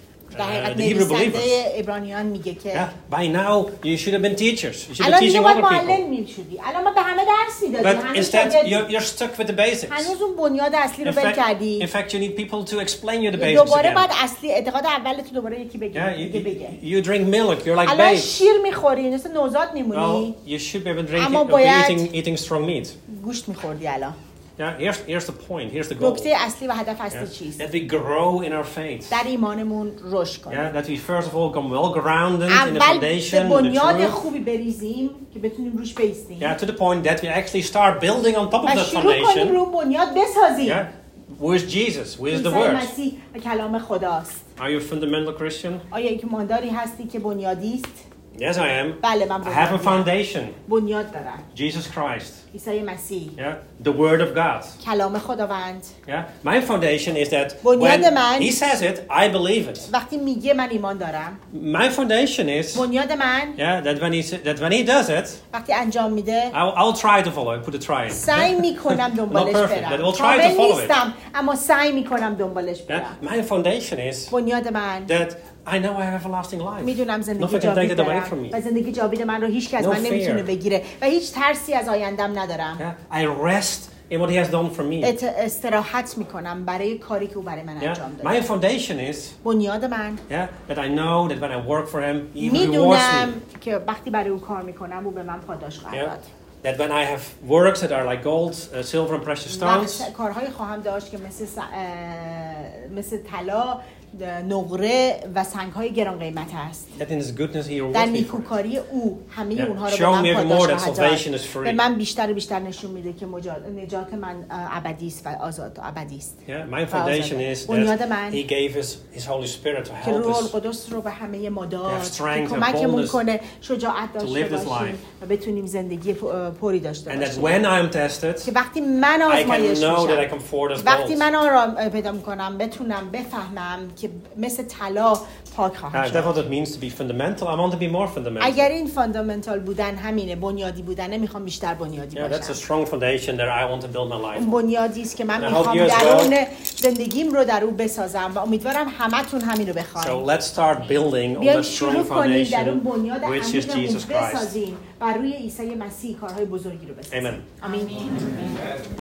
uh, the Hebrew believers. عبرانیان میگه که Yeah, by now you should have been teachers. You should be الان teaching دیگه باید other معلم people. میشدی. الان ما به همه درس میدادیم. But هنوز instead شاگرد- you're, you're stuck with the basics. هنوز اون بنیاد اصلی رو In ول fact, کردی. in fact, you need people to explain you the basics دوباره again. باید اصلی اعتقاد اول تو دوباره یکی بگه. Yeah, دیگه you, بگه. you, you drink milk. You're like الان babes. شیر میخوری، مثل نوزاد Well, میمونی. you should be drinking, اما uh, be باید- eating, eating strong meat. گوشت میخوردی الان. Yeah, here's, here's the point. Here's the goal. نکته اصلی و هدف اصلی Yeah, چیست؟ that we grow in our faith. در ایمانمون رشد کنیم. Yeah, that we first of all come well grounded in the اول به foundation, the بنیاد truth. خوبی بریزیم که بتونیم روش بیستیم. Yeah, to the point that we actually start building on top of و that شروع کنیم foundation. رو بنیاد بسازیم. Yeah, who is Jesus? Who is the عیسی Word? مسیح و کلام خداست. Are you a fundamental Christian? آیا یک مانداری هستی که بنیادی است؟ Yes, I am. بله من I have a بنیادی foundation. بنیاد دارم. Jesus Christ. عیسی مسیح. Yeah, the Word of God. کلام خداوند. Yeah, my foundation is that بنیاد when من- He says it, I believe it. وقتی میگه من ایمان دارم. My foundation is بنیاد من yeah that when He sa- that when He does it, وقتی انجام میده I'll, I'll try to follow it. Put a try in. سعی میکنم دنبالش Not perfect, but برم. we'll try to کامل follow it. نیستم اما سعی میکنم دنبالش Yeah, برم. my foundation is بنیاد من that I know I have everlasting life. میدونم Nothing زندگی can take جاوید it away دارم from me. و زندگی جاوید من رو هیچ کس No من نمیتونه fear. بگیره و هیچ ترسی از آیندم ندارم. Yeah, I rest in what He has done for me. ات- استراحت میکنم برای کاری که او برای من انجام Yeah, my داده. foundation is بنیاد من yeah that I know that when I work for Him, He rewards میدونم me. که وقتی برای او کار میکنم او به من پاداش خواهد Yeah, داد. that when I have works that are like gold, uh, silver, and precious stones. وقت کارهایی خواهم داشت که مثل س- اه، مثل طلا، نقره و سنگ‌های گران قیمت است. That in His goodness He در rewards me for. نیکوکاری او همه Yeah. اونها رو Show به من me even پاداش more that خواهد salvation داد. is free. به من بیشتر و بیشتر نشون میده که مجا- نجات من اه، ابدی است و آزاد و ابدی است. Yeah, my foundation is بنیاد that من He gave His His Holy Spirit to که help روح us. القدس رو به همه ما داد have که strength and کمکمون boldness کنه شجاعت to داشته live this باشیم life. و بتونیم زندگی پ- پری داشته And that باشیم. when I am tested, که وقتی من I can آزمایش know that I میشم، come forward as وقتی gold. من آن را پیدا میکنم بتونم بفهمم که مثل طلا پاک خواهم Uh, if that's what شد. it means to be fundamental, I want to be more fundamental. اگر این فاندامنتال بودن همینه، بنیادی بودن، میخوام بیشتر بنیادی Yeah, that's a باشم. strong foundation that I want to build my life اون on. بنیادی است که من And I hope میخوام you as درون well. زندگیم رو در او بسازم و امیدوارم همتون همین رو So بخواید. let's start building on بیایم that شروع strong کنیم در اون foundation, بنیاد which is عمیقمون Jesus Christ. بسازیم و روی عیسی مسیح کارهای بزرگی رو بسازیم. Amen. آمین.